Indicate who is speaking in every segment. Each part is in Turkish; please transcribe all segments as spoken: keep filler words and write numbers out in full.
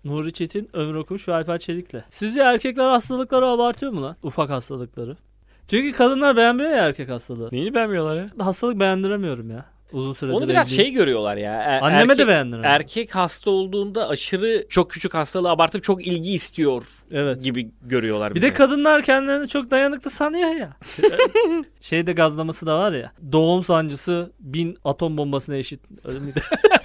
Speaker 1: Nuri Çetin, Ömür Okumuş ve Alper Çelik'le. Sizce erkekler hastalıkları abartıyor mu lan? Ufak hastalıkları. Çünkü kadınlar beğenmiyor ya erkek hastalığı.
Speaker 2: Neyini beğenmiyorlar ya?
Speaker 1: Hastalık beğendiremiyorum ya. Uzun süredir.
Speaker 3: Onu biraz
Speaker 1: evliyim.
Speaker 3: şey görüyorlar ya. Er-
Speaker 1: Anneme
Speaker 3: erkek,
Speaker 1: de beğendiremiyorum.
Speaker 3: Erkek hasta olduğunda aşırı çok küçük hastalığı abartıp çok ilgi istiyor
Speaker 1: Evet.
Speaker 3: gibi görüyorlar.
Speaker 1: Bir
Speaker 3: bize.
Speaker 1: de kadınlar kendilerini çok dayanıklı sanıyor ya. Şeyde gazlaması da var ya. Doğum sancısı bin atom bombasına eşit. Öyle miydi?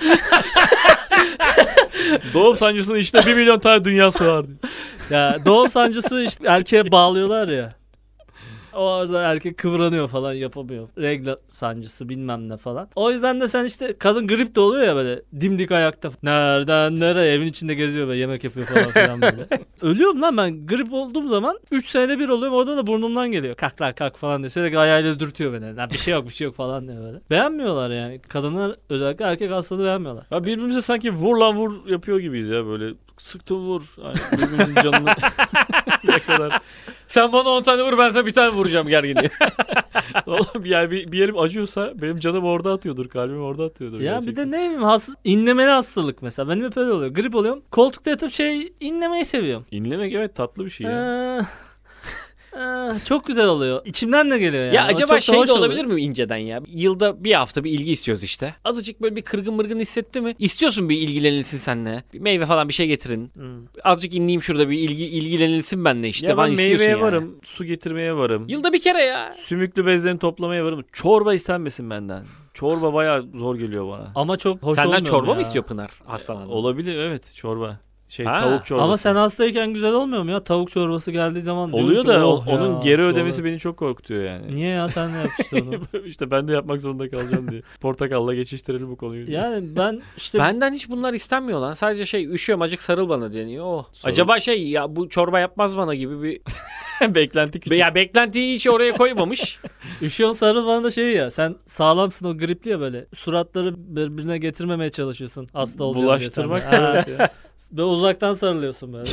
Speaker 2: Doğum sancısının işte bir milyon tane dünyası vardı.
Speaker 1: Ya doğum sancısı işte erkeğe bağlıyorlar ya. O arada erkek kıvranıyor falan, yapamıyor. Regl sancısı bilmem ne falan. O yüzden de sen işte kadın grip de oluyor ya böyle dimdik ayakta. Nereden nereye evin içinde geziyor böyle yemek yapıyor falan filan böyle. Ölüyorum lan ben grip olduğum zaman üç senede bir oluyorum, orada da burnumdan geliyor. Kalk lan kalk falan diye sürekli ayağıyla dürtüyor beni. Lan bir şey yok bir şey yok falan diye böyle. Beğenmiyorlar yani. Kadınlar özellikle erkek hastalığı beğenmiyorlar.
Speaker 2: Ya birbirimize sanki vur lan vur yapıyor gibiyiz ya böyle. Sıktı vur. Yani birbirimizin canını ne kadar.
Speaker 3: Sen bana on tane vur, ben sana bir tane vuracağım gerginliği.
Speaker 2: Oğlum yani bir, bir yerim acıyorsa benim canım orada atıyordur. Kalbim orada atıyordur.
Speaker 1: Ya
Speaker 2: gerçekten.
Speaker 1: bir de ne bileyim has inlemeli hastalık mesela. Benim hep öyle oluyor. Grip oluyorum. Koltukta yatıp şey inlemeyi seviyorum.
Speaker 2: İnlemek evet tatlı bir şey ya.
Speaker 1: Ee, ee, çok güzel oluyor. İçimden de geliyor yani.
Speaker 3: Ya
Speaker 1: O
Speaker 3: acaba
Speaker 1: çok da
Speaker 3: şey de
Speaker 1: hoş
Speaker 3: olabilir
Speaker 1: oluyor.
Speaker 3: mi inceden ya? Yılda bir hafta bir ilgi istiyoruz işte. Azıcık böyle bir kırgın mırgın hissetti mi? İstiyorsun bir ilgilenilsin seninle. Bir meyve falan bir şey getirin.
Speaker 1: Hmm.
Speaker 3: Azıcık inleyeyim şurada bir ilgi ilgilenilsin benimle işte.
Speaker 2: Ya ben
Speaker 3: istiyorsun
Speaker 2: meyveye
Speaker 3: yani.
Speaker 2: varım. Su getirmeye varım.
Speaker 3: Yılda bir kere ya.
Speaker 2: Sümüklü bezlerini toplamaya varım. Çorba istenmesin benden. Çorba bayağı zor geliyor bana.
Speaker 1: Ama çok hoş
Speaker 3: Senden
Speaker 1: olmuyor
Speaker 3: çorba
Speaker 1: ya.
Speaker 3: mı istiyor Pınar hastalandığında?
Speaker 2: Olabilir evet çorba. Şey
Speaker 3: Ha.
Speaker 2: tavuk çorbası.
Speaker 1: Ama sen hastayken güzel olmuyor mu ya? Tavuk çorbası geldiği zaman
Speaker 2: oluyor
Speaker 1: diyorum ki,
Speaker 2: da
Speaker 1: oh
Speaker 2: o- onun
Speaker 1: ya,
Speaker 2: geri
Speaker 1: çorba.
Speaker 2: ödemesi beni çok korkutuyor yani.
Speaker 1: Niye ya, sen ne yapmıştın onu?
Speaker 2: İşte ben de yapmak zorunda kalacağım diye. Portakalla geçiştirelim bu konuyu.
Speaker 1: Yani ben işte
Speaker 3: Benden hiç bunlar istenmiyor lan. Sadece şey üşüyorum acık sarıl bana deniyor. Oh.
Speaker 2: Sarıl.
Speaker 3: Acaba şey ya bu çorba yapmaz bana gibi bir
Speaker 2: beklenti küçük.
Speaker 3: ya beklentiyi hiç oraya koymamış.
Speaker 1: üşüyorsun sarıl bana da şey ya, sen sağlamsın, o gripli ya böyle suratları birbirine getirmemeye çalışıyorsun hasta olacağım diye.
Speaker 2: Bulaştırmak
Speaker 1: sen de. Ha.
Speaker 2: evet ya.
Speaker 1: Böyle uzaktan sarılıyorsun böyle.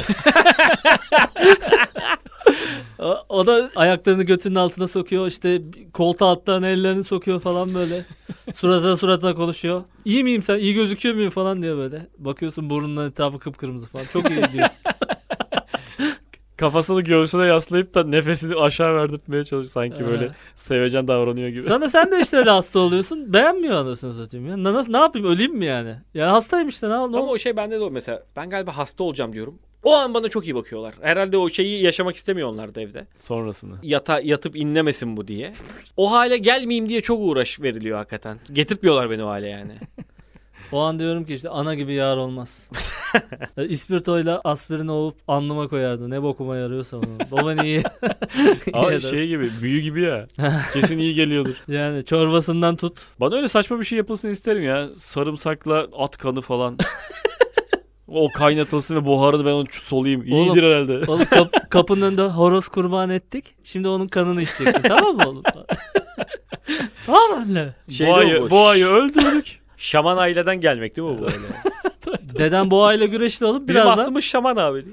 Speaker 1: o, o da ayaklarını götünün altına sokuyor, işte koltuğa attan ellerini sokuyor falan böyle. Suratına suratına konuşuyor. İyi miyim sen? İyi gözüküyor muyum falan diyor böyle. Bakıyorsun burnundan etrafı kıpkırmızı falan. Çok iyi diyorsun.
Speaker 2: Kafasını göğsüne yaslayıp da nefesini aşağı verdirtmeye çalışıyor. Sanki
Speaker 1: Ha.
Speaker 2: böyle sevecen davranıyor gibi.
Speaker 1: Sana sen de işte öyle hasta oluyorsun. Beğenmiyor anasını satayım ya. Na- Nasıl, ne yapayım, öleyim mi yani? Ya hastayım işte, ne, ne
Speaker 3: Ama o şey bende de o mesela. Ben galiba hasta olacağım diyorum. O an bana çok iyi bakıyorlar. Herhalde o şeyi yaşamak istemiyor onlar da evde.
Speaker 2: Sonrasını.
Speaker 3: Yata, yatıp inlemesin bu diye. O hale gelmeyeyim diye çok uğraş veriliyor hakikaten. Getirtmiyorlar beni o hale yani.
Speaker 1: O an diyorum ki işte ana gibi yar olmaz. E, İspirtoyla aspirin olup alnıma koyardı. Ne bokuma yarıyorsa onu. Baba iyi.
Speaker 2: Ama
Speaker 1: İyi
Speaker 2: şey gibi büyü gibi ya. Kesin iyi geliyordur.
Speaker 1: Yani çorbasından tut.
Speaker 2: Bana öyle saçma bir şey yapılsın isterim ya. Sarımsakla at kanı falan. O kaynatılsın ve buharını ben onu solayım.
Speaker 1: Oğlum,
Speaker 2: İyidir herhalde.
Speaker 1: Oğlum kap- kapının önünde horoz kurban ettik. Şimdi onun kanını içeceksin. Tamam mı oğlum? Tamam anne.
Speaker 3: Şeyde
Speaker 2: Boğayı,
Speaker 3: o-
Speaker 2: boğayı öldürdük.
Speaker 3: Şaman aileden gelmek değil mi bu böyle?
Speaker 1: Deden boğayla güreşli olup
Speaker 3: Bizim
Speaker 1: birazdan.
Speaker 3: aslımız şaman abi.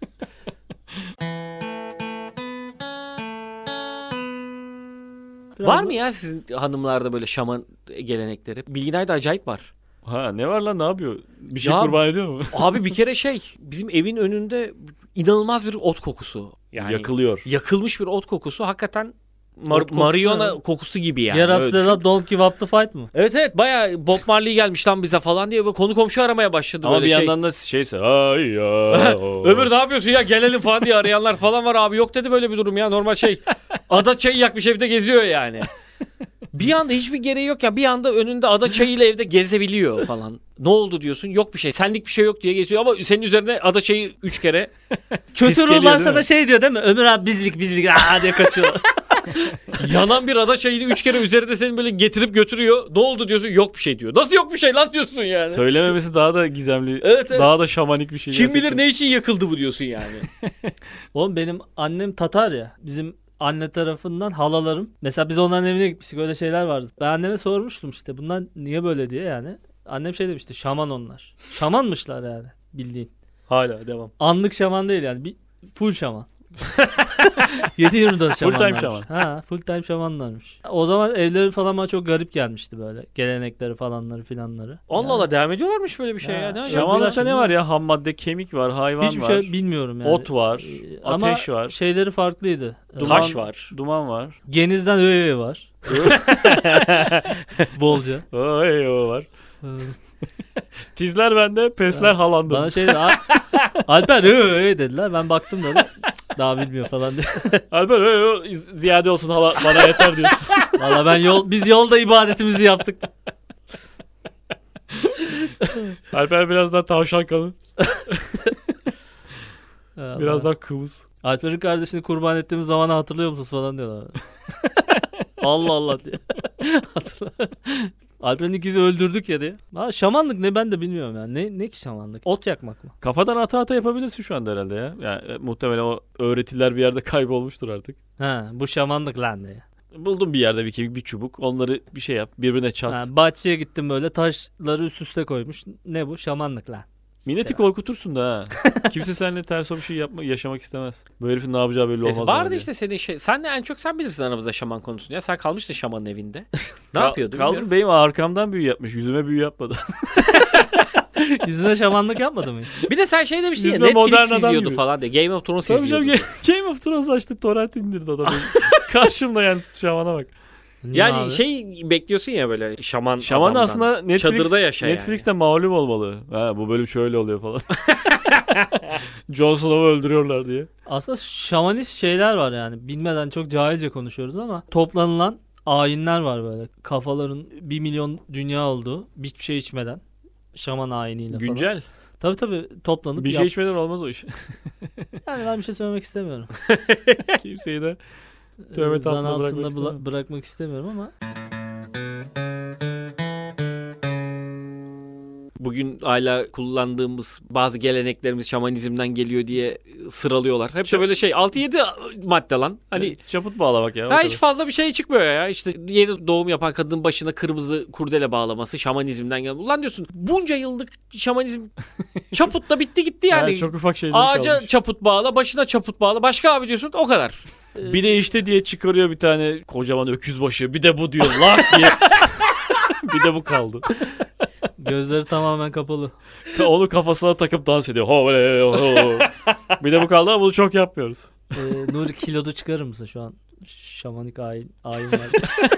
Speaker 1: birazdan-
Speaker 3: Var mı ya sizin hanımlarda böyle şaman gelenekleri? Bilginay'da acayip var.
Speaker 2: Ha ne var lan, ne yapıyor? Bir şey
Speaker 3: Ya-
Speaker 2: kurban ediyor mu?
Speaker 3: Abi bir kere şey bizim evin önünde inanılmaz bir ot kokusu. Yani
Speaker 2: Yakılıyor.
Speaker 3: yakılmış bir ot kokusu. Hakikaten mar-
Speaker 1: Ot kokusu
Speaker 3: marihuana
Speaker 1: ya.
Speaker 3: kokusu gibi yani.
Speaker 1: Get
Speaker 3: Öyle
Speaker 1: up
Speaker 3: düşün.
Speaker 1: the don't give up the fight mı?
Speaker 3: Evet evet bayağı Bob Marley gelmiş lan bize falan diye böyle konu komşu aramaya başladı
Speaker 2: Ama
Speaker 3: böyle
Speaker 2: bir
Speaker 3: şey.
Speaker 2: yandan da şeyse ay ya.
Speaker 3: Ömür ne yapıyorsun ya gelelim falan diye arayanlar falan var abi. Yok dedi böyle bir durum ya, normal şey. Ada çayı yakmış evde geziyor yani. Bir anda hiçbir gereği yok ya, bir anda önünde ada çayıyla evde gezebiliyor falan. Ne oldu diyorsun, yok bir şey, senlik bir şey yok diye geziyor ama senin üzerine ada çayı üç kere.
Speaker 1: Kötü
Speaker 2: geliyor
Speaker 1: ruhlar
Speaker 2: değil
Speaker 1: sana
Speaker 2: mi?
Speaker 1: şey diyor değil mi? Ömür abi bizlik bizlik aa diye kaçıyor.
Speaker 3: Yanan bir ada çayını üç kere üzerinde seni böyle getirip götürüyor. Ne oldu diyorsun, yok bir şey diyor. Nasıl yok bir şey lan diyorsun yani.
Speaker 2: Söylememesi daha da gizemli.
Speaker 3: Evet, evet.
Speaker 2: Daha da şamanik bir şey.
Speaker 3: Kim
Speaker 2: gerçekten.
Speaker 3: bilir ne için yakıldı bu diyorsun yani.
Speaker 1: Oğlum benim annem Tatar ya. Bizim anne tarafından halalarım. Mesela biz onların evine gitmiştik, öyle şeyler vardı. Ben anneme sormuştum işte bunlar niye böyle diye yani. Annem şey demişti, şaman onlar. Şamanmışlar yani bildiğin.
Speaker 2: Hala devam.
Speaker 1: Anlık şaman değil yani, bir full şaman. yedi yirmi dört
Speaker 2: Full time
Speaker 1: şamanlarmış. Ha, full time şamanlarmış. O zaman evleri falan bana çok garip gelmişti böyle. Gelenekleri falanları filanları.
Speaker 3: Allah
Speaker 1: Yani
Speaker 3: Allah devam ediyorlarmış böyle bir şey
Speaker 1: Ha,
Speaker 3: ya. Ne acaba?
Speaker 2: Şamanlıkta
Speaker 1: Şimdi-
Speaker 2: ne var ya? Ham madde, kemik var, hayvan
Speaker 1: hiçbir
Speaker 2: var.
Speaker 1: şey bilmiyorum yani.
Speaker 2: Ot var,
Speaker 1: Ee,
Speaker 2: ateş
Speaker 1: ama
Speaker 2: var.
Speaker 1: şeyleri farklıydı.
Speaker 3: Taş var.
Speaker 2: Duman var.
Speaker 1: Genizden öğe var. Bolca.
Speaker 2: Oy o var.
Speaker 1: Ee,
Speaker 2: Tizler bende, pesler halanda.
Speaker 1: Bana şey dedi. "Al- Alper öğe dediler. Ben baktım dedim. Daha bilmiyor falan diye.
Speaker 2: Alper oy, oy, ziyade olsun hala bana yeter diyorsun.
Speaker 1: Valla ben yol biz yolda ibadetimizi yaptık.
Speaker 2: Alper biraz daha tavşan kanı.
Speaker 1: Ha,
Speaker 2: Biraz
Speaker 1: bana-
Speaker 2: daha kıvız.
Speaker 1: Alper'in kardeşini kurban ettiğimiz zamanı hatırlıyor musunuz falan diyorlar. Allah Allah diye. Hatırla. Alper'in ikizi öldürdük ya diye. Ha, şamanlık ne ben de bilmiyorum yani. Ne, ne ki şamanlık? Ot yakmak mı?
Speaker 2: Kafadan ata ata yapabilirsin şu anda herhalde ya. Yani e, muhtemelen o öğretiler bir yerde kaybolmuştur artık.
Speaker 1: Ha, bu şamanlık lan diye.
Speaker 2: Buldum bir yerde bir kemik, bir çubuk. Onları bir şey yap. Birbirine çat.
Speaker 1: Ha, bahçeye gittim böyle taşları üst üste koymuş. Ne bu? Şamanlık lan.
Speaker 2: Milleti korkutursun da ha. Kimse seninle ters o bir şey yapma, yaşamak istemez. Bu herifin ne yapacağı belli
Speaker 3: E,
Speaker 2: olmaz.
Speaker 3: vardı
Speaker 2: bence.
Speaker 3: işte senin şey. Sen de en çok sen bilirsin aramızda şaman konusunu ya. Sen kalmıştın şamanın evinde. Ne
Speaker 2: Kal-
Speaker 3: yapıyordun?
Speaker 2: Kaldım
Speaker 3: bilmiyorum.
Speaker 2: benim arkamdan büyü yapmış. Yüzüme büyü yapmadı.
Speaker 1: Yüzüne şamanlık yapmadı mı hiç?
Speaker 3: Bir de sen şey demiştin ya,
Speaker 2: Yüzme modern
Speaker 3: Netflix
Speaker 2: adam
Speaker 3: izliyordu
Speaker 2: gibi.
Speaker 3: falan diye. Game of Thrones
Speaker 2: Tabii
Speaker 3: izliyordu.
Speaker 2: canım Game of Thrones açtı. Torrent indirdi adam. Karşımda yani şamana bak.
Speaker 1: Niye
Speaker 3: Yani
Speaker 1: abi?
Speaker 3: şey bekliyorsun ya böyle şaman
Speaker 2: Şaman
Speaker 3: adamdan.
Speaker 2: aslında Netflix,
Speaker 3: Çadırda yaşa yani.
Speaker 2: Netflix'te mağlup olmalı. Ha, bu bölüm şöyle oluyor falan. Jon Snow'u öldürüyorlar diye.
Speaker 1: Aslında şamanist şeyler var yani. Bilmeden çok cahilce konuşuyoruz ama toplanılan ayinler var böyle. Kafaların bir milyon dünya olduğu. Hiçbir şey içmeden. Şaman ayiniyle falan.
Speaker 2: Güncel.
Speaker 1: Tabii tabii toplanıp
Speaker 2: Bir şey
Speaker 1: yap-
Speaker 2: içmeden olmaz o iş.
Speaker 1: Yani ben bir şey söylemek istemiyorum.
Speaker 2: Kimseyi de Tövbe
Speaker 1: Ee, Zan
Speaker 2: tahtına
Speaker 1: altında
Speaker 2: bırakmak
Speaker 1: bula-
Speaker 2: istemem.
Speaker 1: bırakmak istemiyorum ama
Speaker 3: Bugün hala kullandığımız bazı geleneklerimiz şamanizmden geliyor diye sıralıyorlar. Hep de böyle şey altı yedi madde lan. Hani
Speaker 2: çaput bağlamak ya. o
Speaker 3: ha,
Speaker 2: kadar.
Speaker 3: hiç fazla bir şey çıkmıyor ya. İşte yeni doğum yapan kadının başına kırmızı kurdele bağlaması şamanizmden geliyor. Ulan diyorsun bunca yıllık şamanizm çaputla bitti gitti yani.
Speaker 2: Ha, çok ufak şeyler
Speaker 3: Ağaca
Speaker 2: kalmış.
Speaker 3: çaput bağla, başına çaput bağla. Başka abi diyorsun o kadar.
Speaker 2: Bir de işte diye çıkarıyor bir tane kocaman öküz başı. Bir de bu diyor lak diye. Bir de bu kaldı.
Speaker 1: gözleri tamamen kapalı.
Speaker 2: Onu kafasına takıp dans ediyor. Ho, le, ho. Bir de bu kaldı ama bunu çok yapmıyoruz.
Speaker 1: Ee, Nuri kilodu çıkarır mısın şu an? Şamanik ayin, ayin var.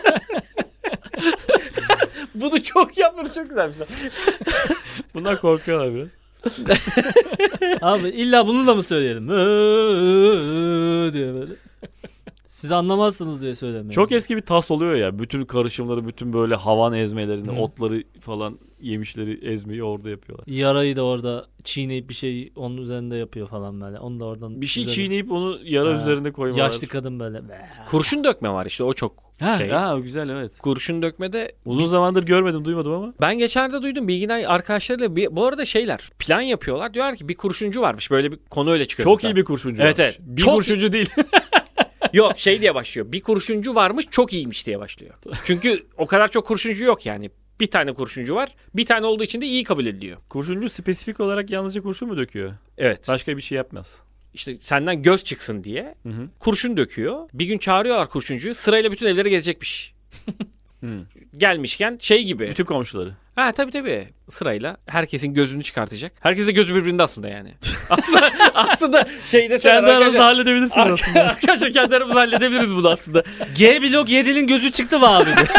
Speaker 3: Bunu çok yapıyoruz, çok güzelmiş lan.
Speaker 2: Bundan korkuyorlar biraz.
Speaker 1: Abi illa bunu da mı söyleyelim? Öööö diye böyle. Siz anlamazsınız diye söylemiyorum.
Speaker 2: Çok eski bir tas oluyor ya. Bütün karışımları, bütün böyle havan ezmelerini,
Speaker 1: Hı.
Speaker 2: otları falan yemişleri ezmeyi orada yapıyorlar.
Speaker 1: Yarayı da orada çiğneyip bir şey onun üzerinde yapıyor falan böyle. Onu da oradan
Speaker 2: Bir şey
Speaker 1: üzerine-
Speaker 2: çiğneyip onu yara
Speaker 1: Ha,
Speaker 2: üzerinde koymalar.
Speaker 1: Yaşlı kadın böyle. Be.
Speaker 3: Kurşun dökme var işte, o çok
Speaker 2: Ha,
Speaker 3: şey.
Speaker 2: ha, güzel evet.
Speaker 3: Kurşun dökmede
Speaker 2: Uzun zamandır görmedim, duymadım ama.
Speaker 3: ben geçenlerde duydum Bilginay arkadaşlarıyla bir, bu arada şeyler plan yapıyorlar. Diyorlar ki bir kurşuncu varmış, böyle bir konu öyle çıkıyor.
Speaker 2: Çok iyi bir kurşuncu
Speaker 3: Evet,
Speaker 2: varmış.
Speaker 3: evet.
Speaker 2: Bir
Speaker 3: Çok
Speaker 2: kurşuncu değil.
Speaker 3: Yok şey diye başlıyor. Bir kurşuncu varmış, çok iyiymiş diye başlıyor. Çünkü o kadar çok kurşuncu yok yani. Bir tane kurşuncu var. Bir tane olduğu için de iyi kabul ediliyor.
Speaker 2: Kurşuncu spesifik olarak yalnızca kurşun mu döküyor?
Speaker 3: Evet.
Speaker 2: Başka bir şey yapmaz.
Speaker 3: İşte senden göz çıksın diye
Speaker 2: Hı hı.
Speaker 3: kurşun döküyor. Bir gün çağırıyorlar kurşuncuyu. Sırayla bütün evleri gezecekmiş.
Speaker 2: Hı.
Speaker 3: Gelmişken şey gibi.
Speaker 2: Bütün komşuları.
Speaker 3: Ha tabii tabii. Sırayla herkesin gözünü çıkartacak. Herkes de gözü birbirinde aslında yani. aslında, aslında şeyde
Speaker 2: Kendi aranızda halledebilirsiniz aslında.
Speaker 3: Arkadaşlar kendi aramızda halledebiliriz bunu aslında.
Speaker 1: G blok yedinin gözü çıktı mı abi? diye.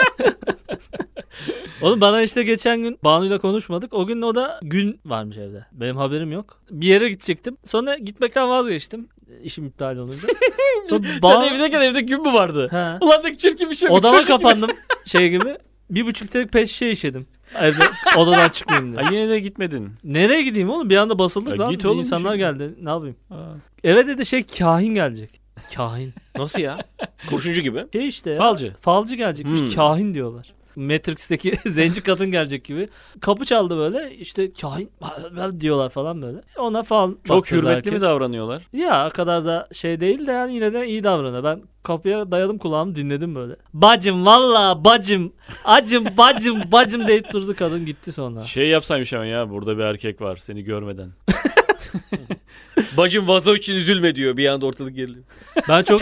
Speaker 1: Oğlum bana işte geçen gün Banu'yla konuşmadık. O gün o da gün varmış evde. Benim haberim yok. Bir yere gidecektim. Sonra gitmekten vazgeçtim. İşim iptal olunca. Sonra
Speaker 3: Sen
Speaker 1: Banu...
Speaker 3: evdeyken evde gün mü vardı?
Speaker 1: He.
Speaker 3: Ulan ne çirkin bir şey. bu,
Speaker 1: Odama
Speaker 3: çocuk gibi.
Speaker 1: kapandım şey gibi. Bir buçuk litrelik pet şişe işedim. Evde odadan çıkmayayım diye.
Speaker 2: Ha, yine de gitmedin.
Speaker 1: Nereye gideyim oğlum? Bir anda basıldık
Speaker 2: Ya
Speaker 1: lan.
Speaker 2: git oğlum,
Speaker 1: İnsanlar
Speaker 2: bir şey-
Speaker 1: geldi. Ne yapayım?
Speaker 2: Ha.
Speaker 1: Eve dedi şey kahin gelecek. Kahin.
Speaker 3: Nasıl ya? Kurşuncu gibi.
Speaker 1: Şey işte ya.
Speaker 2: Falcı.
Speaker 1: Falcı gelecekmiş.
Speaker 3: Hmm.
Speaker 1: Kahin diyorlar. Matrix'teki zenci kadın gelecek gibi. Kapı çaldı böyle. İşte kahin diyorlar falan böyle. Ona fal
Speaker 2: Çok
Speaker 1: baktı
Speaker 2: hürmetli
Speaker 1: herkes.
Speaker 2: mi davranıyorlar?
Speaker 1: Ya o kadar da şey değil de yani yine de iyi davranıyor. Ben kapıya dayadım kulağımı dinledim böyle. Bacım valla bacım. Acım bacım bacım deyip durdu, kadın gitti sonra.
Speaker 2: Şey yapsaymış ama ya, burada bir erkek var seni görmeden.
Speaker 3: Bacım vazo için üzülme diyor. Bir anda ortalık geriliyor.
Speaker 1: Ben çok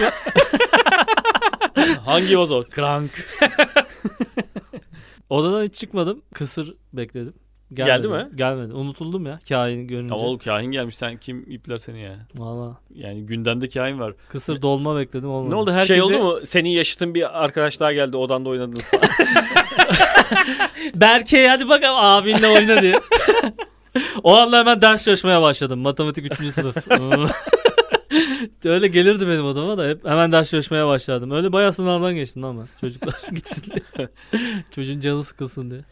Speaker 2: Hangi vazo? Krank.
Speaker 1: odadan hiç çıkmadım. Kısır bekledim.
Speaker 3: Geldi mi?
Speaker 1: Gelmedi. Unutuldum ya kahin görünce.
Speaker 2: Ama oğlum kahin gelmiş, sen kim ipler seni ya?
Speaker 1: Valla.
Speaker 2: Yani gündemde kahin var.
Speaker 1: Kısır dolma bekledim olmadı.
Speaker 2: Ne oldu herkese?
Speaker 3: Şey oldu mu? Senin yaşıtın bir arkadaş daha geldi. Odanda oynadınız falan.
Speaker 1: Berke hadi bakalım abinle oyna diye. O anda hemen ders çalışmaya başladım. Matematik üçüncü sınıf. Öyle gelirdi benim odama da hep hemen ders çalışmaya başladım. Öyle bayağı sınavdan geçtim ama çocuklar gitsin diye. Çocuğun canı sıkılsın diye.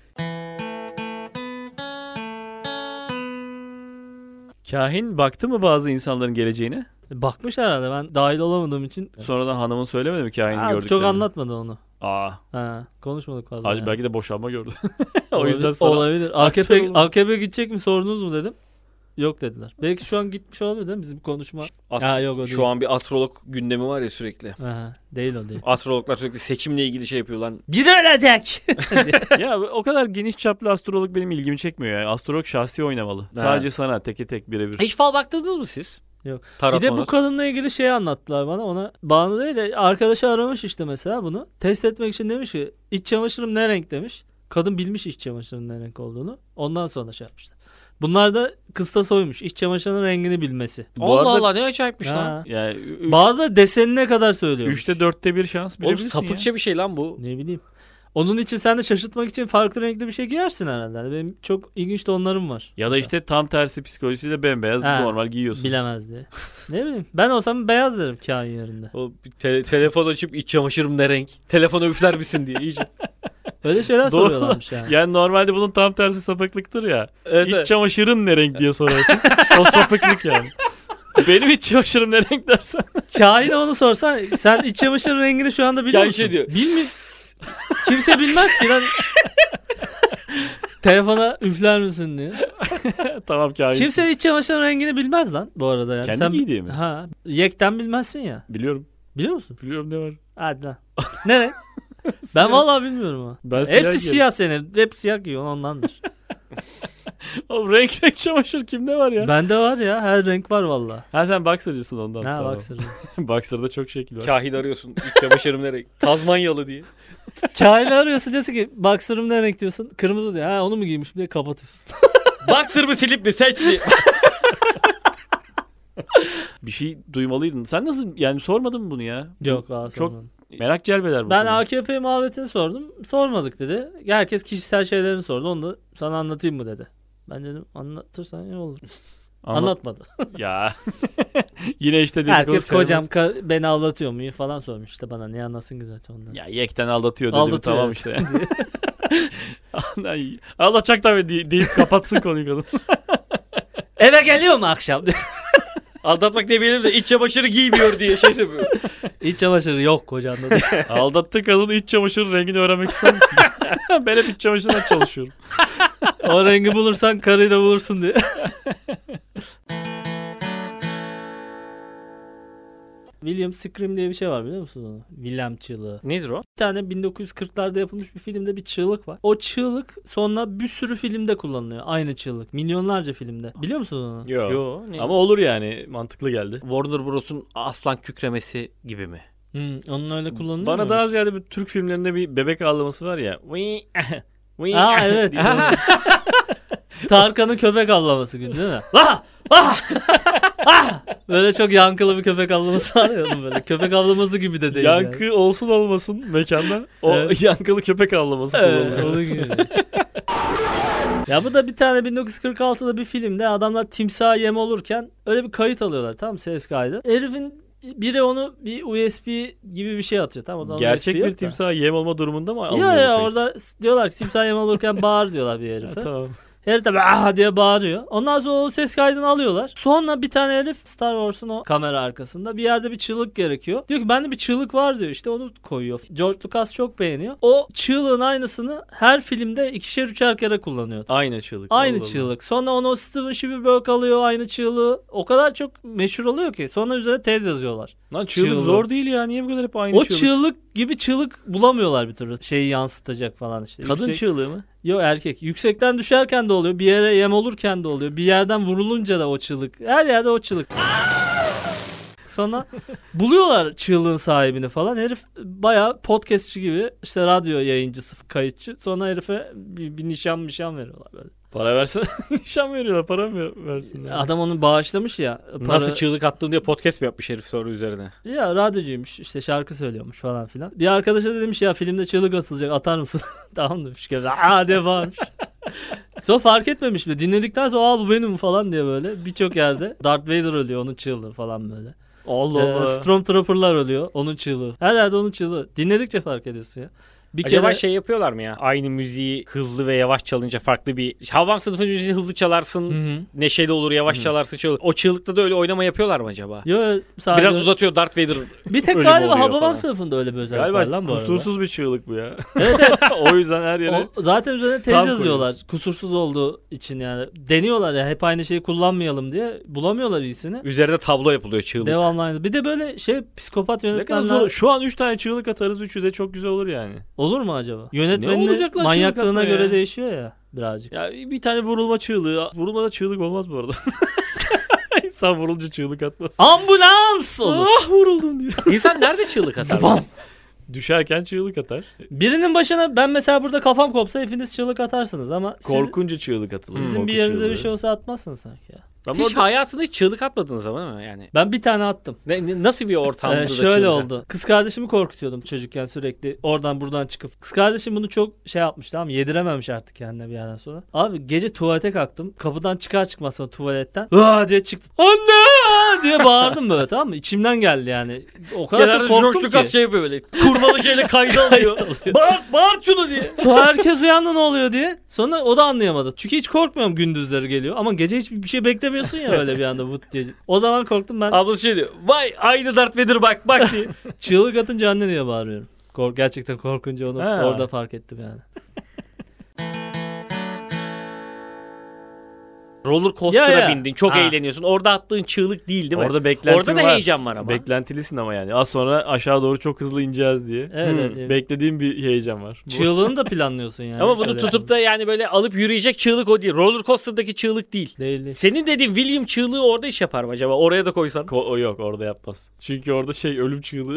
Speaker 2: Kahin baktı mı bazı insanların geleceğine?
Speaker 1: Bakmış herhalde ben dahil olamadığım için.
Speaker 2: Sonradan hanımın söylemedi mi kahini
Speaker 1: Abi
Speaker 2: gördüklerini?
Speaker 1: çok anlatmadı onu.
Speaker 2: Aa.
Speaker 1: Ha, konuşmadık fazla.
Speaker 2: Hadi
Speaker 1: yani.
Speaker 2: belki de boşanma gördü. o
Speaker 1: Olabilir-
Speaker 2: yüzden sana
Speaker 1: olabilir. A K
Speaker 2: aktar
Speaker 1: P
Speaker 2: oldu.
Speaker 1: A K P gidecek mi sordunuz mu dedim. Yok dediler. Belki şu an gitmiş olabilir değil mi bizim konuşma?
Speaker 3: As-
Speaker 1: Ha yok o değil.
Speaker 3: Şu an bir astrolog gündemi var ya sürekli.
Speaker 1: Ha, değil o değil.
Speaker 3: Astrologlar sürekli seçimle ilgili şey yapıyor lan.
Speaker 1: Biri ölecek.
Speaker 2: ya o kadar geniş çaplı astrolog benim ilgimi çekmiyor ya. Astrolog şahsi oynamalı.
Speaker 3: Ha.
Speaker 2: Sadece sana teke tek birebir.
Speaker 3: Hiç fal baktırdınız mı siz?
Speaker 1: Yok.
Speaker 3: Tarot
Speaker 1: Bir de bu
Speaker 3: manat.
Speaker 1: kadınla ilgili şey anlattılar bana. Ona bağlı değil de arkadaşı aramış işte mesela bunu. Test etmek için demiş ki iç çamaşırım ne renk demiş. Kadın bilmiş iç çamaşırının ne renk olduğunu. Ondan sonra şey yapmışlar. Bunlar da kıstas oymuş. İç çamaşırının rengini bilmesi.
Speaker 2: Bu
Speaker 3: Allah
Speaker 2: arada-
Speaker 3: Allah ne acayipmiş lan.
Speaker 1: Ha.
Speaker 2: Yani üç,
Speaker 1: Bazıları desenine kadar söylüyormuş.
Speaker 2: üçte dörtte bir şans
Speaker 3: Oğlum
Speaker 2: bilebilirsin
Speaker 3: sapıkça
Speaker 2: ya.
Speaker 3: bir şey lan bu.
Speaker 1: Ne bileyim. Onun için sen de şaşırtmak için farklı renkli bir şey giyersin herhalde. Yani benim çok ilginç donlarım var.
Speaker 2: Ya da işte tam tersi psikolojisiyle bembeyaz
Speaker 1: Ha,
Speaker 2: normal giyiyorsun.
Speaker 1: Bilemez diye. Ne bileyim. Ben olsam beyaz derim kahin yerinde.
Speaker 3: O bir te- telefon açıp iç çamaşırım ne renk? Telefona üfler misin diye iyice.
Speaker 1: Öyle şeyler
Speaker 2: Doğru.
Speaker 1: soruyorlarmış yani.
Speaker 2: Yani normalde bunun tam tersi sapıklıktır ya.
Speaker 3: Evet,
Speaker 2: İç
Speaker 3: evet.
Speaker 2: çamaşırın ne renk diye sorarsın. O sapıklık yani. Benim iç çamaşırım ne renk dersen.
Speaker 1: Kahine onu sorsan sen iç çamaşır rengini şu anda biliyor
Speaker 3: Kahin
Speaker 1: musun?
Speaker 3: şey diyor.
Speaker 1: Bilmi Kimse bilmez ki lan. Telefona üfler misin diye.
Speaker 2: Tamam kahin.
Speaker 1: Kimse iç çamaşır rengini bilmez lan bu arada yani.
Speaker 2: Kendi
Speaker 1: sen
Speaker 2: giydiği mi?
Speaker 1: Ha, yekten bilmezsin ya.
Speaker 2: Biliyorum.
Speaker 1: Biliyor musun?
Speaker 2: Biliyorum ne var.
Speaker 1: Hadi lan. Ne renk? Ben vallahi bilmiyorum ha.
Speaker 2: Ben siyah
Speaker 1: Hepsi
Speaker 2: giyerim.
Speaker 1: siyah senin. Hep siyah giyiyor ondandır.
Speaker 2: Oğlum renk renk çamaşır kimde var ya?
Speaker 1: Bende var ya her renk var vallahi.
Speaker 2: Ha sen boxer'cısın ondan.
Speaker 1: Ha
Speaker 2: tamam.
Speaker 1: bak sırrı.
Speaker 2: Boxer'da çok şekil var.
Speaker 3: Kahin arıyorsun. İç çamaşırım ne renk? Tazmanyalı diye.
Speaker 1: Kahine arıyorsun diyorsun ki boxer'ım ne renk diyorsun. Kırmızı diyor. Ha onu mu giymiş diye kapatıyorsun.
Speaker 3: Boxer mı silip mi seç diye.
Speaker 2: Bir şey duymalıydın. Sen nasıl yani sormadın mı bunu ya?
Speaker 1: Yok aa,
Speaker 2: Çok
Speaker 1: sormadım.
Speaker 2: merak celbeder bu.
Speaker 1: Ben
Speaker 2: konu.
Speaker 1: A K P muhabbetini sordum. Sormadık dedi. Herkes kişisel şeylerini sordu. Onu da sana anlatayım mı dedi. Ben dedim anlatırsan iyi olur.
Speaker 2: Anlat-
Speaker 1: Anlatmadı.
Speaker 2: Ya. Yine işte dedikodu
Speaker 1: Herkes
Speaker 2: sevmez.
Speaker 1: kocam ka- beni aldatıyor mu falan sormuş işte bana. Niye anlatsın ki zaten onları.
Speaker 2: Ya yekten aldatıyor dedim
Speaker 1: Aldatıyor,
Speaker 2: tamam
Speaker 1: evet.
Speaker 2: işte. Ay, Aldatacak tabii deyip, deyip kapatsın konuyu kadın.
Speaker 1: Eve geliyor mu akşam?
Speaker 3: Aldatmak demeyelim de iç çamaşırı giymiyor diye şey yapıyor.
Speaker 1: İç çamaşırı yok kocanda diye.
Speaker 2: Aldattığı kadın iç çamaşırı rengini öğrenmek ister misin? Ben hep iç çamaşırından çalışıyorum.
Speaker 1: O rengi bulursan karıyı da bulursun diye. William Scream diye bir şey var biliyor musunuz onu? William çığlığı.
Speaker 3: Nedir o?
Speaker 1: Bir tane bin dokuz yüz kırklarda yapılmış bir filmde bir çığlık var. O çığlık sonra bir sürü filmde kullanılıyor. Aynı çığlık. Milyonlarca filmde. Biliyor musunuz onu?
Speaker 2: Yok.
Speaker 3: Yo. Ne?
Speaker 2: Ama olur yani mantıklı geldi.
Speaker 3: Warner Bros'un aslan kükremesi gibi mi?
Speaker 1: Hmm, onun öyle kullanılıyor
Speaker 2: Bana
Speaker 1: mu?
Speaker 2: daha ziyade bir Türk filmlerinde bir bebek ağlaması var ya.
Speaker 1: Aa evet.
Speaker 2: diye.
Speaker 1: Tarkan'ın köpek avlaması günü değil mi? Vah! Vah! Ah! Böyle çok yankılı bir köpek avlaması var ya onun böyle. Köpek avlaması gibi de değil
Speaker 2: Yankı
Speaker 1: yani.
Speaker 2: olsun olmasın mekanda. O
Speaker 1: Evet.
Speaker 2: yankılı köpek ağlaması
Speaker 1: Evet,
Speaker 2: kullanılıyor.
Speaker 1: onun gibi. Ya bu da bir tane bin dokuz yüz kırk altıda bir filmde adamlar timsah yem olurken öyle bir kayıt alıyorlar tamam mı? Ses kaydı. Herifin biri onu bir U S B gibi bir şey atıyor tamam mı?
Speaker 2: Gerçek bir timsah yem olma durumunda mı
Speaker 1: Ya
Speaker 2: alınıyor
Speaker 1: ya
Speaker 2: bu kayıt?
Speaker 1: orada diyorlar ki timsah yem olurken bağır diyorlar bir herife.
Speaker 2: Ha, tamam.
Speaker 1: Herif de ah diye bağırıyor. Ondan sonra o ses kaydını alıyorlar. Sonra bir tane herif Star Wars'un o kamera arkasında bir yerde bir çığlık gerekiyor. Diyor ki bende bir çığlık var diyor. İşte onu koyuyor. George Lucas çok beğeniyor. O çığlığın aynısını her filmde ikişer üçer kere kullanıyor.
Speaker 2: Aynı çığlık.
Speaker 1: Aynı
Speaker 2: Allah Allah.
Speaker 1: çığlık. Sonra onu Steven Spielberg alıyor aynı çığlığı. O kadar çok meşhur oluyor ki. Sonra üzerine tez yazıyorlar.
Speaker 2: Lan çığlık
Speaker 1: Çığlık.
Speaker 2: zor değil ya. Niye bu kadar hep aynı
Speaker 1: O
Speaker 2: çığlık?
Speaker 1: çığlık gibi çığlık bulamıyorlar bir türlü. Şeyi yansıtacak falan işte.
Speaker 2: Kadın
Speaker 1: Yüksek-
Speaker 2: çığlığı mı?
Speaker 1: Yok erkek. Yüksekten düşerken de oluyor. Bir yere yem olurken de oluyor. Bir yerden vurulunca da o çığlık. Her yerde o çığlık. Sonra buluyorlar çığlığın sahibini falan. Herif bayağı podcastçi gibi işte radyo yayıncısı, kayıtçı. Sonra herife bir, bir nişan nişan veriyorlar böyle.
Speaker 2: Para versene. Nişan veriyorlar. Para mı versin?
Speaker 1: Adam onu bağışlamış ya. Para...
Speaker 3: Nasıl çığlık attın diye podcast mi yapmış herif sonra üzerine?
Speaker 1: Ya radyocuymuş işte şarkı söylüyormuş falan filan. Bir arkadaşa da demiş ya filmde çığlık atılacak atar mısın? Tamam demiş. Aa de varmış. Sonra fark etmemiş mi? Dinledikten sonra aa bu benim falan diye böyle birçok yerde Darth Vader ölüyor onun çığlığı falan böyle.
Speaker 2: Allah
Speaker 1: İşte
Speaker 2: Allah.
Speaker 1: Stormtrooper'lar ölüyor onun çığlığı. Her yerde onun çığlığı. Dinledikçe fark ediyorsun ya. Bir
Speaker 3: Acaba
Speaker 1: kere
Speaker 3: şey yapıyorlar mı ya? Aynı müziği hızlı ve yavaş çalınca farklı bir... Hababam Sınıfı müziğini hızlı çalarsın,
Speaker 1: Hı-hı.
Speaker 3: neşeli olur, yavaş
Speaker 1: Hı-hı.
Speaker 3: çalarsın. Şey olur. O çığlıkta da öyle oynama yapıyorlar mı acaba?
Speaker 1: Yo, sadece...
Speaker 3: Biraz uzatıyor Darth Vader.
Speaker 1: Bir tek
Speaker 3: ölüm
Speaker 1: galiba
Speaker 3: oluyor
Speaker 1: Hababam
Speaker 3: falan.
Speaker 1: sınıfında öyle bir özellik var
Speaker 2: Galiba
Speaker 1: lan bu arada.
Speaker 2: kusursuz bir çığlık bu ya.
Speaker 1: Evet evet.
Speaker 2: O yüzden her yere...
Speaker 1: O, zaten üzerine tez
Speaker 2: Tam
Speaker 1: yazıyorlar.
Speaker 2: koyuyoruz.
Speaker 1: Kusursuz olduğu için yani. Deniyorlar ya hep aynı şeyi kullanmayalım diye. Bulamıyorlar iyisini.
Speaker 3: Üzerine tablo yapılıyor çığlık.
Speaker 1: Devamlı aynı. Bir de böyle şey psikopat
Speaker 2: Ne kadar
Speaker 1: yönetmenler
Speaker 2: zor. Şu an üç tane çığlık atarız. Üçü de çok güzel olur yani.
Speaker 1: olur mu acaba?
Speaker 2: Ne
Speaker 1: Yönetmenin
Speaker 2: olacak lan
Speaker 1: manyaklığına
Speaker 2: çığlık atma
Speaker 1: göre
Speaker 2: ya?
Speaker 1: değişiyor ya birazcık.
Speaker 2: Ya bir tane vurulma çığlığı. Vurulmada çığlık olmaz bu arada. İnsan vurulunca çığlık atmaz.
Speaker 1: Ambulans olur.
Speaker 2: Ah vuruldum diyor.
Speaker 3: İnsan nerede çığlık atar?
Speaker 1: Zıbam.
Speaker 2: Düşerken çığlık atar.
Speaker 1: Birinin başına ben mesela burada kafam kopsa hepiniz çığlık atarsınız ama siz,
Speaker 2: Korkunca çığlık atılır.
Speaker 1: sizin
Speaker 2: Korku
Speaker 1: bir yerinize
Speaker 2: çığlığı.
Speaker 1: bir şey olsa atmazsınız sanki ya.
Speaker 2: Ama
Speaker 3: Hiç
Speaker 2: orada-
Speaker 3: hayatında hiç çığlık atmadınız ama değil mi? Yani
Speaker 1: Ben bir tane attım.
Speaker 3: ne, ne- nasıl bir ortamda
Speaker 1: Ee,
Speaker 3: da
Speaker 1: şöyle
Speaker 3: çığlık
Speaker 1: oldu. Kız kardeşimi korkutuyordum çocukken sürekli oradan buradan çıkıp. Kız kardeşim bunu çok şey yapmış tamam mı? Yedirememiş artık kendine bir yerden sonra. Abi gece tuvalete kalktım. Kapıdan çıkar çıkmaz sonra tuvaletten. Aa diye çıktım. Anne diye bağırdım böyle tamam mı? İçimden geldi yani. O kadar
Speaker 3: Kenarda
Speaker 1: çok korktum
Speaker 3: George
Speaker 1: ki.
Speaker 3: Lucas şey yapıyor böyle. Kurmalı şeyle kaydı alıyor.
Speaker 1: alıyor.
Speaker 3: bağır, bağır şunu diye.
Speaker 1: Sonra herkes uyandı ne oluyor diye. Sonra o da anlayamadı. Çünkü hiç korkmuyorum gündüzleri geliyor. Ama gece hiçbir şey beklemiyorsun ya öyle bir anda vıt diye. O zaman korktum ben.
Speaker 3: Ablası şey diyor. Vay aynı Darth Vader bak bak diye.
Speaker 1: Çığlık atınca anne diye bağırıyorum. Kork gerçekten korkunca onu
Speaker 2: Ha.
Speaker 1: orada fark ettim yani.
Speaker 3: Roller coaster'a
Speaker 1: Ya, ya.
Speaker 3: bindin. Çok
Speaker 1: Ha.
Speaker 3: eğleniyorsun. Orada attığın çığlık değil değil mi?
Speaker 2: Orada beklentin
Speaker 3: Orada da
Speaker 2: var.
Speaker 3: heyecan var ama.
Speaker 2: Beklentilisin ama yani. Az sonra aşağı doğru çok hızlı ineceğiz diye.
Speaker 1: Evet,
Speaker 3: Hmm.
Speaker 1: evet, evet.
Speaker 2: Beklediğim bir heyecan var. Bu-
Speaker 1: Çığlığını da planlıyorsun yani.
Speaker 3: Ama bunu
Speaker 1: Şöyle
Speaker 3: tutup da yani böyle alıp yürüyecek çığlık o değil. Roller coaster'daki çığlık değil.
Speaker 1: değil değil.
Speaker 3: Senin dediğin William çığlığı orada iş yapar mı acaba? Oraya da koysan.
Speaker 2: Ko- o yok orada yapmaz. Çünkü orada şey ölüm çığlığı.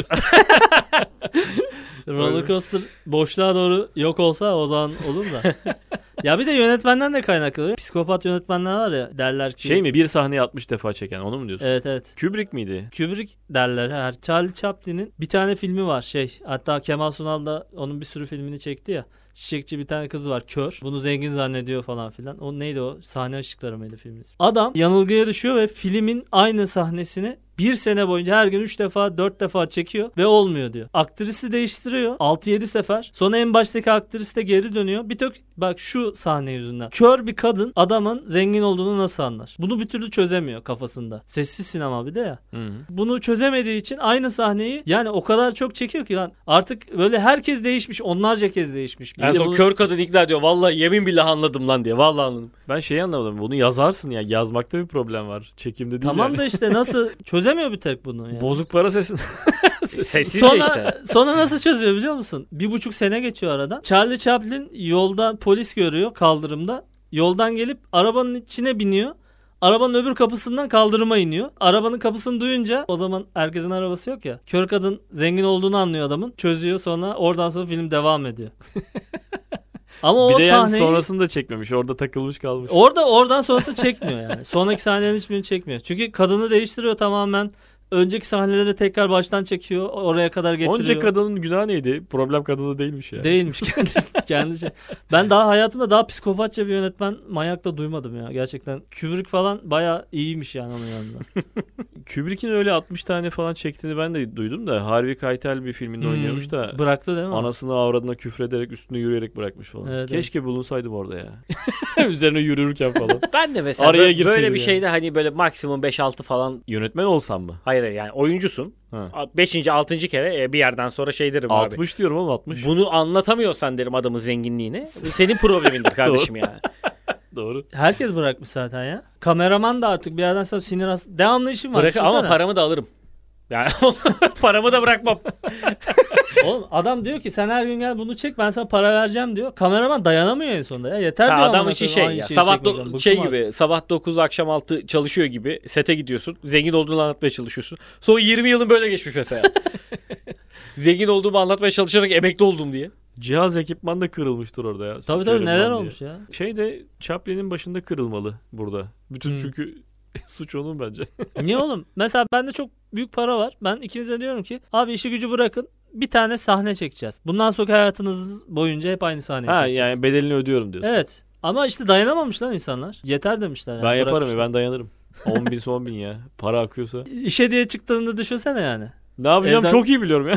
Speaker 1: Roller coaster boşluğa doğru yok olsa o zaman olur da. Ya bir de yönetmenden de kaynaklı. Psikopat yönetmenler var ya derler ki.
Speaker 2: Şey mi bir sahneye altmış defa çeken onu mu diyorsun?
Speaker 1: Evet evet.
Speaker 2: Kubrick miydi?
Speaker 1: Kubrick derler her. Charlie Chaplin'in bir tane filmi var şey. Hatta Kemal Sunal da onun bir sürü filmini çekti ya. Çiçekçi bir tane kızı var kör. Bunu zengin zannediyor falan filan. O neydi o? Sahne ışıkları mıydı filmin ismi? Adam yanılgıya düşüyor ve filmin aynı sahnesini bir sene boyunca her gün üç defa dört defa çekiyor ve olmuyor diyor. Aktrisi değiştiriyor altı yedi sefer. Sonra en baştaki aktris de geri dönüyor. Bir tek bak şu sahne yüzünden. Kör bir kadın adamın zengin olduğunu nasıl anlar? Bunu bir türlü çözemiyor kafasında. Sessiz sinema bir de ya.
Speaker 2: Hı hı.
Speaker 1: Bunu çözemediği için aynı sahneyi yani o kadar çok çekiyor ki lan artık böyle herkes değişmiş onlarca kez değişmiş.
Speaker 3: En
Speaker 1: Bir de
Speaker 3: son
Speaker 1: bunu-
Speaker 3: kör kadın ikna ediyor. Vallahi yemin billah anladım lan diye. Vallahi anladım.
Speaker 2: Ben şeyi anlamadım. Bunu yazarsın ya. Yazmakta bir problem var. Çekimde değil
Speaker 1: Tamam
Speaker 2: yani.
Speaker 1: da işte nasıl çözemiyor bir tek bunu yani.
Speaker 2: Bozuk para sesin.
Speaker 3: Sessiz
Speaker 1: Sonra,
Speaker 3: de işte.
Speaker 1: sonra nasıl çözüyor biliyor musun? Bir buçuk sene geçiyor aradan. Charlie Chaplin yoldan polis görüyor kaldırımda. Yoldan gelip arabanın içine biniyor. Arabanın öbür kapısından kaldırıma iniyor. Arabanın kapısını duyunca o zaman herkesin arabası yok ya. Kör kadın zengin olduğunu anlıyor adamın. Çözüyor sonra oradan sonra film devam ediyor. Ama
Speaker 2: Bir
Speaker 1: o
Speaker 2: de yani
Speaker 1: sahneyi
Speaker 2: sonrasını da çekmemiş. Orada takılmış kalmış.
Speaker 1: orada oradan sonrası çekmiyor yani. Sonraki sahnelerin hiçbirini çekmiyor. Çünkü kadını değiştiriyor tamamen. Önceki sahneleri tekrar baştan çekiyor. Oraya kadar getiriyor.
Speaker 2: Onca kadının günahı neydi? Problem kadını değilmiş yani.
Speaker 1: Değilmiş kendisi. kendi şey. Ben daha hayatımda daha psikopatça bir yönetmen manyakla duymadım ya. Gerçekten Kubrick falan bayağı iyiymiş yani onun yanında.
Speaker 2: Kubrick'in öyle altmış tane falan çektiğini ben de duydum da Harvey Keitel bir filminde
Speaker 1: Hmm,
Speaker 2: oynuyormuş da
Speaker 1: Bıraktı değil mi?
Speaker 2: anasını avradına küfrederek üstüne yürüyerek bırakmış falan.
Speaker 1: Evet,
Speaker 2: Keşke bulunsaydım orada ya. Üzerine yürürken falan.
Speaker 3: Ben de mesela
Speaker 2: Araya
Speaker 3: böyle,
Speaker 2: girseydim
Speaker 3: böyle bir
Speaker 2: yani.
Speaker 3: şeyde hani böyle maksimum beş altı falan.
Speaker 2: Yönetmen olsam mı?
Speaker 3: Hayır hayır, yani oyuncusun.
Speaker 2: Ha.
Speaker 3: beşinci altıncı kere e, bir yerden sonra şey derim abi.
Speaker 2: altmış diyorum ama altmış.
Speaker 3: Bunu anlatamıyorsan derim adamın zenginliğini. Bu senin problemindir kardeşim ya.
Speaker 2: Doğru.
Speaker 1: Herkes bırakmış zaten ya. Kameraman da artık bir yerden sonra sinir hastası. Devamlı işim var.
Speaker 3: Bırak ama
Speaker 1: düşünsene.
Speaker 3: paramı da alırım. Yani paramı da bırakmam.
Speaker 1: Oğlum adam diyor ki sen her gün gel bunu çek ben sana para vereceğim diyor. Kameraman dayanamıyor en sonunda ya. Yeter
Speaker 3: Ha,
Speaker 1: diyor.
Speaker 3: adam
Speaker 1: amına
Speaker 3: için
Speaker 1: koyayım,
Speaker 3: şey
Speaker 1: aynı
Speaker 3: ya.
Speaker 1: şeyi
Speaker 3: Sabah
Speaker 1: çekmeyeceğim.
Speaker 3: do-
Speaker 1: Bıktım
Speaker 3: şey
Speaker 1: artık.
Speaker 3: gibi sabah dokuz akşam altı çalışıyor gibi sete gidiyorsun. Zengin olduğunu anlatmaya çalışıyorsun. Son yirmi yılın böyle geçmiş mesela. Zengin olduğumu anlatmaya çalışarak emekli oldum diye.
Speaker 2: Cihaz ekipman da kırılmıştır orada ya.
Speaker 1: Tabii tabii
Speaker 2: Sökerim
Speaker 1: neler
Speaker 2: lan diye.
Speaker 1: olmuş ya.
Speaker 2: Şey de Chaplin'in başında kırılmalı burada. Bütün
Speaker 1: Hmm.
Speaker 2: çünkü suç onun bence.
Speaker 1: Niye oğlum? Mesela bende çok büyük para var. Ben ikinize diyorum ki abi işi gücü bırakın. Bir tane sahne çekeceğiz. Bundan sonraki hayatınız boyunca hep aynı sahneyi
Speaker 2: Ha
Speaker 1: çekeceğiz.
Speaker 2: yani bedelini ödüyorum diyorsun.
Speaker 1: Evet. Ama işte dayanamamış lan insanlar. Yeter demişler. Yani.
Speaker 2: Ben yaparım ya,
Speaker 1: Bırakmışlar.
Speaker 2: ben dayanırım. on bin on bin ya. Para akıyorsa.
Speaker 1: İşe diye çıktığını düşünsene yani.
Speaker 2: Ne yapacağım
Speaker 1: Evden-
Speaker 2: çok iyi biliyorum ya.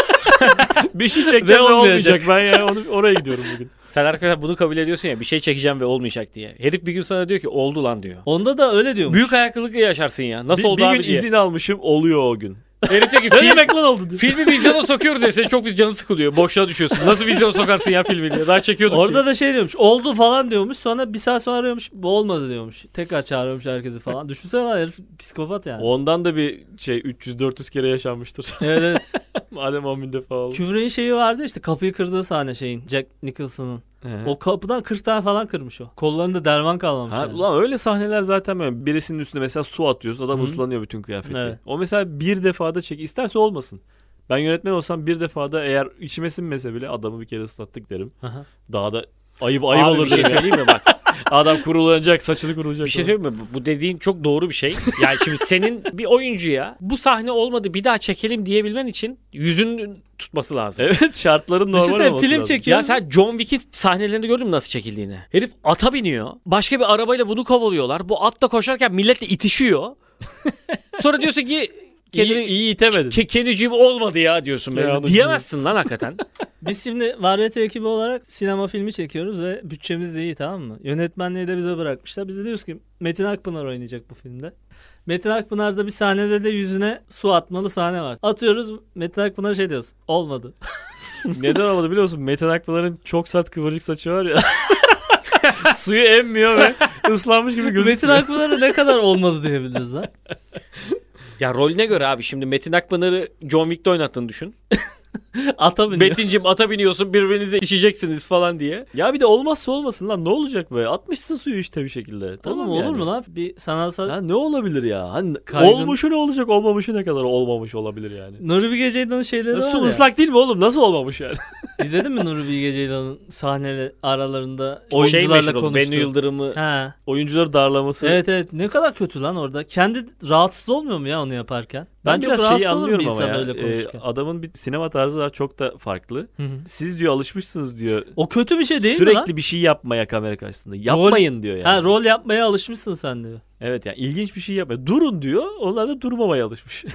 Speaker 2: Bir şey çekeceğiz
Speaker 1: Ve
Speaker 2: ve
Speaker 1: olmayacak.
Speaker 2: olmayacak. Ben yani onu, oraya gidiyorum bugün.
Speaker 3: Sen arkadaşlar bunu kabul ediyorsun ya bir şey çekeceğim ve olmayacak diye. Herif bir gün sana diyor ki oldu lan diyor.
Speaker 1: Onda da öyle diyormuş.
Speaker 3: Büyük ayakkılıkla yaşarsın ya. Nasıl
Speaker 2: bir,
Speaker 3: oldu
Speaker 2: bir
Speaker 3: abi
Speaker 2: gün
Speaker 3: diye.
Speaker 2: izin almışım oluyor o gün.
Speaker 3: Herif diyor ki
Speaker 2: Ne
Speaker 3: film,
Speaker 2: demek lan oldu diye.
Speaker 3: filmi vizyona sokuyoruz diye senin çok bir canı sıkılıyor. Boşluğa düşüyorsun. Nasıl vizyona sokarsın ya filmi diye. Daha çekiyorduk
Speaker 1: Orada
Speaker 3: diye.
Speaker 1: da şey diyormuş. Oldu falan diyormuş. Sonra bir saat sonra arıyormuş. Bu olmadı diyormuş. Tekrar çağırıyormuş herkesi falan. Düşünsene lan herif psikopat yani.
Speaker 2: Ondan da bir şey üç yüz dört yüz kere yaşanmıştır.
Speaker 1: Evet evet.
Speaker 2: Madem on bin defa oldu.
Speaker 1: Kubrick'in şeyi vardı işte kapıyı kırdığı sahne şeyin. Jack Nicholson'ın.
Speaker 2: He.
Speaker 1: O kapıdan kırk tane falan kırmış o. Kollarında derman kalmamış
Speaker 2: Ha,
Speaker 1: yani.
Speaker 2: ulan öyle sahneler zaten böyle birisinin üstüne mesela su atıyorsun adam
Speaker 1: Hı.
Speaker 2: ıslanıyor bütün kıyafeti.
Speaker 1: Evet.
Speaker 2: O mesela bir defada çek isterse olmasın. Ben yönetmen olsam bir defada eğer içime sinmese bile adamı bir kere ıslattık derim.
Speaker 1: Aha.
Speaker 2: Daha da ayıp ayıp
Speaker 3: Abi
Speaker 2: olur
Speaker 3: bir şey
Speaker 2: derim ya.
Speaker 3: söyleyeyim mi bak.
Speaker 2: Adam kurulanacak saçını kurulacak.
Speaker 3: Bir şey söyleyeyim mi? Bu- Bu dediğin çok doğru bir şey. Yani şimdi senin bir oyuncuya bu sahne olmadı bir daha çekelim diyebilmen için yüzünün tutması lazım.
Speaker 2: Evet şartların normal
Speaker 1: Düşünsene
Speaker 2: olması
Speaker 1: film
Speaker 2: lazım.
Speaker 1: çekiyoruz.
Speaker 3: Ya sen John Wick'in sahnelerini gördün mü nasıl çekildiğini? Herif ata biniyor. Başka bir arabayla bunu kovalıyorlar. Bu at da koşarken milletle itişiyor. Sonra diyorsun ki
Speaker 2: İyi,
Speaker 3: kendi,
Speaker 2: iyi itemedin.
Speaker 3: ke, kendiciğim olmadı ya diyorsun. Böyle.
Speaker 2: Keanu
Speaker 3: Diyemezsin lan hakikaten.
Speaker 1: Biz şimdi Varyete ekibi olarak sinema filmi çekiyoruz ve bütçemiz de iyi tamam mı? Yönetmenliği de bize bırakmışlar. Biz de diyoruz ki Metin Akpınar oynayacak bu filmde. Metin Akpınar'da bir sahnede de yüzüne su atmalı sahne var. Atıyoruz Metin Akpınar'a şey diyoruz. Olmadı.
Speaker 2: Neden olmadı biliyor musun? Metin Akpınar'ın çok sert kıvırcık saçı var ya. Suyu emmiyor ve ıslanmış gibi gözüküyor.
Speaker 1: Metin Akpınar'a ne kadar olmadı diyebiliriz ha.
Speaker 3: Ya rolüne göre abi şimdi Metin Akpınar'ı John Wick'te oynattığını düşün.
Speaker 1: Ata biniyor.
Speaker 3: Metin'cim ata biniyorsun birbirinize itişeceksiniz falan diye.
Speaker 2: Ya bir de olmazsa olmasın lan ne olacak be? Atmışsın suyu işte bir şekilde. Tamam
Speaker 1: Oğlum olur
Speaker 2: yani.
Speaker 1: mu lan? Bir sanatsal...
Speaker 2: Ha, ne olabilir ya? Hani
Speaker 1: Kaygın-
Speaker 2: olmuşu ne olacak, olmamışı ne kadar olmamış olabilir yani.
Speaker 1: Nuri Bilge Ceylan'ın şeyleri
Speaker 2: Ya
Speaker 1: var
Speaker 2: su
Speaker 1: ya.
Speaker 2: ıslak değil mi oğlum? Nasıl olmamış yani?
Speaker 1: İzledin mi Nuri Bilge Ceylan'ın sahneleri aralarında
Speaker 3: O şey
Speaker 1: oyuncularla
Speaker 3: meşhur oldu.
Speaker 1: konuştu?
Speaker 3: Bennu Yıldırım'ı
Speaker 1: Ha.
Speaker 2: Oyuncuları darlaması.
Speaker 1: Evet evet ne kadar kötü lan orada. Kendi rahatsız olmuyor mu ya onu yaparken?
Speaker 2: Ben,
Speaker 1: çok
Speaker 2: biraz
Speaker 1: rahatsız
Speaker 2: şeyi
Speaker 1: olurum bir
Speaker 2: anlıyorum ama
Speaker 1: insan
Speaker 2: ya.
Speaker 1: öyle
Speaker 2: Ee,
Speaker 1: konuşurken.
Speaker 2: adamın bir sinema tarzı var çok da farklı.
Speaker 1: Hı hı.
Speaker 2: Siz diyor alışmışsınız diyor.
Speaker 1: O kötü bir şey değil mi
Speaker 2: Sürekli
Speaker 1: lan?
Speaker 2: bir şey yapmaya kamera karşısında. Yapmayın diyor yani.
Speaker 1: Ha rol yapmaya alışmışsın sen diyor.
Speaker 2: Evet yani ilginç bir şey yapmıyor. Durun diyor. Onlar da durmamaya alışmış.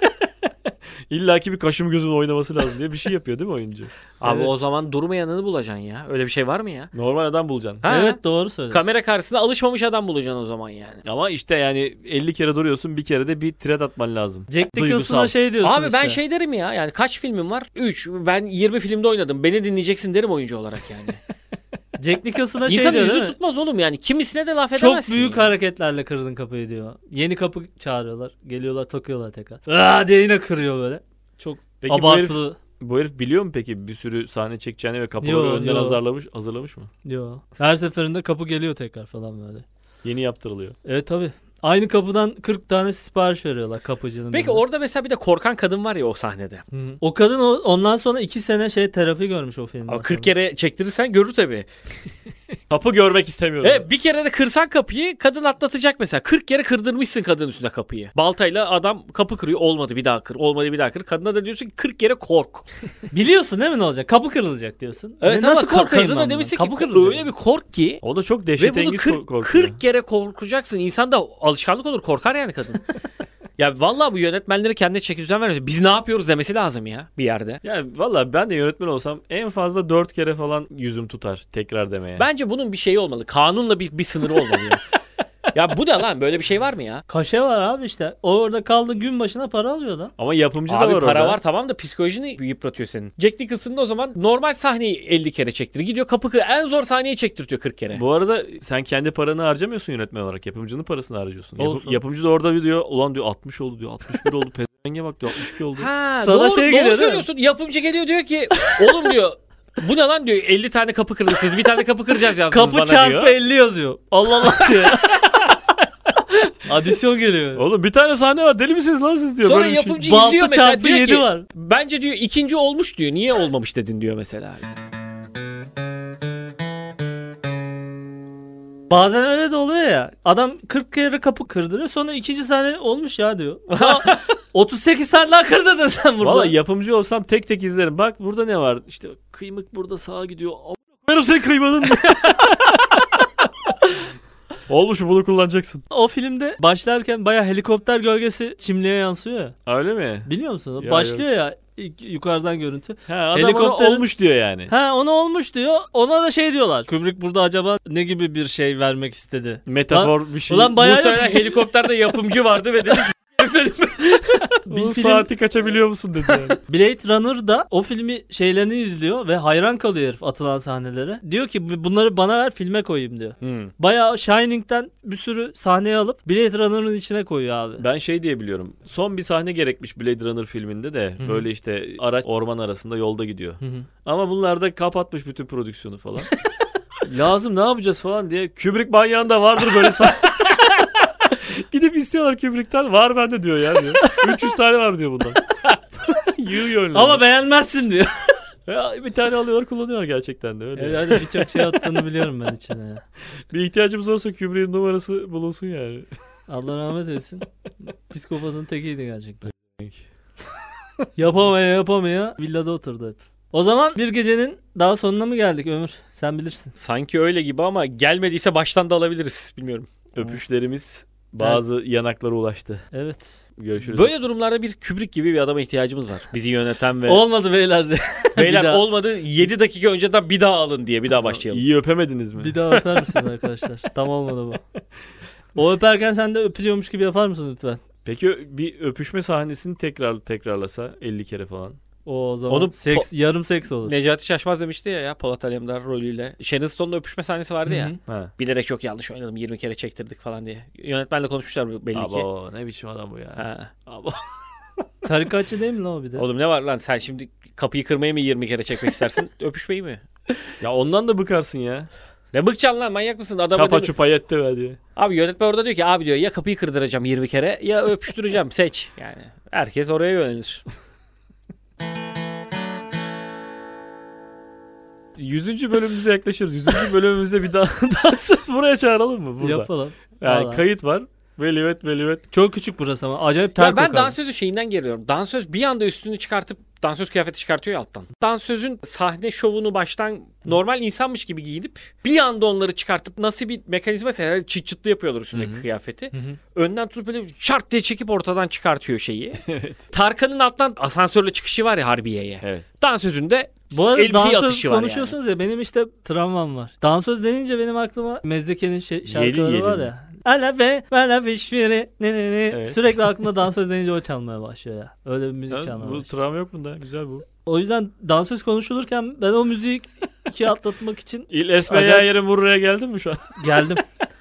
Speaker 2: İlla ki bir kaşım gözüm oynaması lazım diye bir şey yapıyor değil mi oyuncu?
Speaker 3: Abi
Speaker 1: Evet.
Speaker 3: o zaman durmayanını bulacaksın ya. Öyle bir şey var mı ya?
Speaker 2: Normal adam bulacaksın.
Speaker 3: Ha?
Speaker 1: Evet doğru söylüyorsun.
Speaker 3: Kamera karşısında alışmamış adam bulacaksın o zaman yani.
Speaker 2: Ama işte yani elli kere duruyorsun bir kere de bir tret atman lazım.
Speaker 1: Jack
Speaker 2: Duygusal.
Speaker 1: Nicholson'a şey diyorsun
Speaker 3: Abi ben
Speaker 1: işte.
Speaker 3: şey derim ya yani kaç filmim var? üç. Ben yirmi filmde oynadım. Beni dinleyeceksin derim oyuncu olarak yani.
Speaker 1: Jack Nicholson'a şey
Speaker 3: İnsan
Speaker 1: diyor değil
Speaker 3: yüzü
Speaker 1: mi?
Speaker 3: tutmaz oğlum yani. Kimisine de laf
Speaker 1: Çok
Speaker 3: edemezsin.
Speaker 1: büyük
Speaker 3: ya.
Speaker 1: hareketlerle kırdın kapıyı diyor. Yeni kapı çağırıyorlar. Geliyorlar takıyorlar tekrar. Aa diye yine kırıyor böyle. Çok
Speaker 2: Peki bu herif,
Speaker 1: abartılı.
Speaker 2: bu herif biliyor mu peki bir sürü sahne çekeceğini ve kapıları
Speaker 1: Yo,
Speaker 2: önden
Speaker 1: yo.
Speaker 2: hazırlamış, hazırlamış mı?
Speaker 1: Yo. Her seferinde kapı geliyor tekrar falan böyle.
Speaker 2: Yeni yaptırılıyor.
Speaker 1: Evet tabii. Aynı kapıdan kırk tane sipariş veriyorlar kapıcının.
Speaker 3: Peki
Speaker 1: önüne.
Speaker 3: orada mesela bir de korkan kadın var ya o sahnede.
Speaker 1: Hı hı. O kadın o, ondan sonra iki sene şey terapi görmüş o filmden.
Speaker 3: Ama kırk
Speaker 1: sonra.
Speaker 3: kere çektirirsen görür tabii.
Speaker 2: Kapı görmek istemiyorum.
Speaker 3: E, bir kere de kırsan kapıyı kadın atlatacak mesela. kırk kere kırdırmışsın kadın üstüne kapıyı. Baltayla adam kapı kırıyor. Olmadı bir daha kır. Olmadı bir daha kır. Kadına da diyorsun ki kırk kere kork.
Speaker 1: Biliyorsun değil mi ne olacak? Kapı kırılacak diyorsun.
Speaker 3: Evet
Speaker 1: Ne-
Speaker 3: ama
Speaker 1: nasıl
Speaker 3: ka-
Speaker 1: korkayım
Speaker 3: kadına
Speaker 1: ben bundan?
Speaker 3: demişsin ki
Speaker 1: Kapı kırılacak.
Speaker 3: öyle bir kork ki.
Speaker 2: O da çok
Speaker 3: Ve bunu
Speaker 2: dehşetengiz
Speaker 3: kırk,
Speaker 2: korkuyor.
Speaker 3: kırk kere korkacaksın. İnsan da alışkanlık olur. Korkar yani kadın. Ya vallahi bu yönetmenleri kendine çeki düzen vermesi. Biz ne yapıyoruz demesi lazım ya bir yerde.
Speaker 2: Ya valla ben de yönetmen olsam en fazla dört kere falan yüzüm tutar tekrar demeye.
Speaker 3: Bence bunun bir şeyi olmalı. Kanunla bir, bir sınırı olmalı ya. Ya bu ne lan? Böyle bir şey var mı ya?
Speaker 1: Kaşe var abi işte. O orada kaldı gün başına para alıyor da.
Speaker 2: Ama yapımcı
Speaker 3: Abi
Speaker 2: da var
Speaker 3: para
Speaker 2: orada.
Speaker 3: var tamam da psikolojini yıpratıyor senin. Jack Nicholson'ın o zaman normal sahneyi elli kere çektir. Gidiyor kapı kır. En zor sahneyi çektirtiyor kırk kere.
Speaker 2: Bu arada sen kendi paranı harcamıyorsun yönetmen olarak. Yapımcının parasını harcıyorsun. Yapı-
Speaker 1: Olsun.
Speaker 2: yapımcı da orada diyor ulan diyor altmış oldu diyor altmış bir oldu pezevenk Hangi bak diyor altmış iki oldu.
Speaker 3: Ha,
Speaker 1: Sana
Speaker 3: doğru,
Speaker 1: şey
Speaker 3: doğru
Speaker 1: geliyor değil mi?
Speaker 3: söylüyorsun. Yapımcı geliyor diyor ki oğlum diyor bu ne lan diyor elli tane kapı kırdı siz bir tane kapı kıracağız yazdınız
Speaker 1: Kapı
Speaker 3: bana
Speaker 1: çarpı
Speaker 3: diyor.
Speaker 1: elli yazıyor. Allah Allah diyor. Adisyon geliyor.
Speaker 2: Oğlum bir tane sahne var deli misiniz lan siz diyor.
Speaker 3: Sonra
Speaker 2: Böyle bir şey.
Speaker 3: yapımcı izliyor
Speaker 1: Baltı
Speaker 3: mesela
Speaker 1: çarpı
Speaker 3: diyor
Speaker 1: yedi
Speaker 3: ki
Speaker 1: var.
Speaker 3: bence diyor ikinci olmuş diyor. Niye olmamış dedin diyor mesela.
Speaker 1: Bazen öyle de oluyor ya. Adam kırk kere kapı kırdırıyor. Sonra ikinci sahne olmuş ya diyor. Aa, otuz sekiz tane daha kırdırdın sen burada.
Speaker 2: Valla yapımcı olsam tek tek izlerim. Bak burada ne var? İşte kıymık burada sağa gidiyor. Amına koyarım sen kıymanın. Olmuş bunu kullanacaksın.
Speaker 1: O filmde başlarken baya helikopter gölgesi çimliğe yansıyor ya.
Speaker 2: Öyle mi?
Speaker 1: Biliyor musun?
Speaker 2: Ya,
Speaker 1: Başlıyor ya ilk yukarıdan görüntü.
Speaker 2: Ha adam
Speaker 1: Helikopterin-
Speaker 2: ona olmuş diyor yani.
Speaker 1: Ha onu olmuş diyor. Ona da şey diyorlar. Kubrick burada acaba ne gibi bir şey vermek istedi?
Speaker 2: Metafor bir şey.
Speaker 1: Ulan bayağı
Speaker 3: Muhtemelen helikopterde yapımcı vardı ve dedi ki
Speaker 2: Bu
Speaker 1: bir film-
Speaker 2: saati kaçabiliyor musun dedi yani.
Speaker 1: Blade Runner da o filmi şeylerini izliyor ve hayran kalıyor herif atılan sahnelere. Diyor ki bunları bana ver filme koyayım diyor.
Speaker 2: Hmm.
Speaker 1: Bayağı Shining'den bir sürü sahneye alıp Blade Runner'ın içine koyuyor abi.
Speaker 2: Ben şey diye biliyorum. Son bir sahne gerekmiş Blade Runner filminde de.
Speaker 1: Hı hı.
Speaker 2: Böyle işte araç orman arasında yolda gidiyor.
Speaker 1: Hı hı.
Speaker 2: Ama bunlar da kapatmış bütün prodüksiyonu falan. Lazım ne yapacağız falan diye. Kubrick manyağında vardır böyle sahne. Gidip istiyorlar Kubrick'ten. Var bende diyor ya diyor. üç yüz tane var diyor bundan. Yığıyor önlerine.
Speaker 1: Ama beğenmezsin diyor.
Speaker 2: Ya, bir tane alıyorlar kullanıyorlar gerçekten de öyle.
Speaker 1: Evet, hadi birçok şey attığını biliyorum ben içine ya.
Speaker 2: Bir ihtiyacımız olsa Kubrick'in numarası bulunsun yani.
Speaker 1: Allah rahmet eylesin. Psikopatın tekiydi gerçekten. Yapamaya yapamaya villada oturdu hep. O zaman bir gecenin daha sonuna mı geldik Ömür? Sen bilirsin.
Speaker 3: sanki öyle gibi ama gelmediyse baştan da alabiliriz. Bilmiyorum.
Speaker 2: Öpüşlerimiz bazı yanaklara ulaştı.
Speaker 1: Evet.
Speaker 2: Görüşürüz.
Speaker 3: Böyle durumlarda bir Kubrick gibi bir adama ihtiyacımız var. Bizi yöneten ve
Speaker 1: Olmadı beyler de. Bir
Speaker 3: beyler
Speaker 1: daha.
Speaker 3: olmadı yedi dakika önceden bir daha alın diye bir daha başlayalım.
Speaker 2: İyi öpemediniz mi?
Speaker 1: Bir daha öper misiniz arkadaşlar? Tam olmadı bu. O öperken sen de öpülüyormuş gibi yapar mısın lütfen?
Speaker 2: Peki bir öpüşme sahnesini tekrar tekrarlasa elli kere falan.
Speaker 1: O zaman
Speaker 3: Onu
Speaker 1: seks, yarım seks olur.
Speaker 3: Necati Şaşmaz demişti ya ya Polat Alemdar rolüyle. Sharon Stone'la öpüşme sahnesi vardı ya.
Speaker 1: Hı hı.
Speaker 2: Ha.
Speaker 3: Bilerek çok yanlış oynadım yirmi kere çektirdik falan diye. Yönetmenle konuşmuşlar belli ki.
Speaker 2: Abo ne biçim adam bu ya.
Speaker 3: Ha.
Speaker 2: Abo.
Speaker 1: Tarikatçı değil mi lan o bir de?
Speaker 3: Oğlum ne var lan sen şimdi kapıyı kırmayı mı yirmi kere çekmek istersin öpüşmeyi mi?
Speaker 2: Ya ondan da bıkarsın ya.
Speaker 3: Ne bıkacaksın lan manyak mısın? Adama
Speaker 2: Çapa
Speaker 3: dedi-
Speaker 2: çupa yetti be diye.
Speaker 3: Abi yönetmen orada diyor ki abi diyor ya kapıyı kırdıracağım yirmi kere ya öpüştüreceğim seç. Yani herkes oraya yönelir.
Speaker 2: yüzüncü bölümümüze yaklaşıyoruz. yüzüncü bölümümüzde bir daha dansöz buraya çağıralım mı? Burada.
Speaker 1: Yapalım.
Speaker 2: Yani
Speaker 1: Vallahi.
Speaker 2: kayıt var. Velivet velivet.
Speaker 1: Çok küçük burası ama acayip ter
Speaker 3: Ya ben
Speaker 1: kokar.
Speaker 3: dansözü şeyinden geliyorum. Dansöz bir anda üstünü çıkartıp dansöz kıyafeti çıkartıyor ya alttan. Dansözün sahne şovunu baştan normal insanmış gibi giyinip bir anda onları çıkartıp nasıl bir mekanizma ise çıt çıtlı yapıyorlar üstündeki
Speaker 1: Hı hı.
Speaker 3: kıyafeti.
Speaker 1: Hı hı.
Speaker 3: Önden tutup böyle şart diye çekip ortadan çıkartıyor şeyi.
Speaker 2: Evet.
Speaker 3: Tarkan'ın alttan asansörle çıkışı var ya Harbiye'ye.
Speaker 2: Evet.
Speaker 3: Dansözün de
Speaker 1: Bu arada
Speaker 3: elbiseyi
Speaker 1: dansöz
Speaker 3: atışı var
Speaker 1: konuşuyorsunuz ya benim işte travmam var. Dansöz denince benim aklıma Mezdeke'nin şey, şarkıları
Speaker 2: Yeli
Speaker 1: var
Speaker 2: yeli.
Speaker 1: ya. Ala ve ala fişfiri ne ne ne.
Speaker 2: Evet.
Speaker 1: Sürekli aklımda dansöz denince o çalmaya başlıyor ya. Öyle bir müzik
Speaker 2: Ya,
Speaker 1: çalmaya
Speaker 2: bu
Speaker 1: başlıyor.
Speaker 2: travma yok bunda. Güzel bu.
Speaker 1: O yüzden dansöz konuşulurken ben o müziği ikiye atlatmak için
Speaker 2: İl esme
Speaker 1: Acayip-
Speaker 2: ya yerin buraya geldin mi şu an?
Speaker 1: geldim.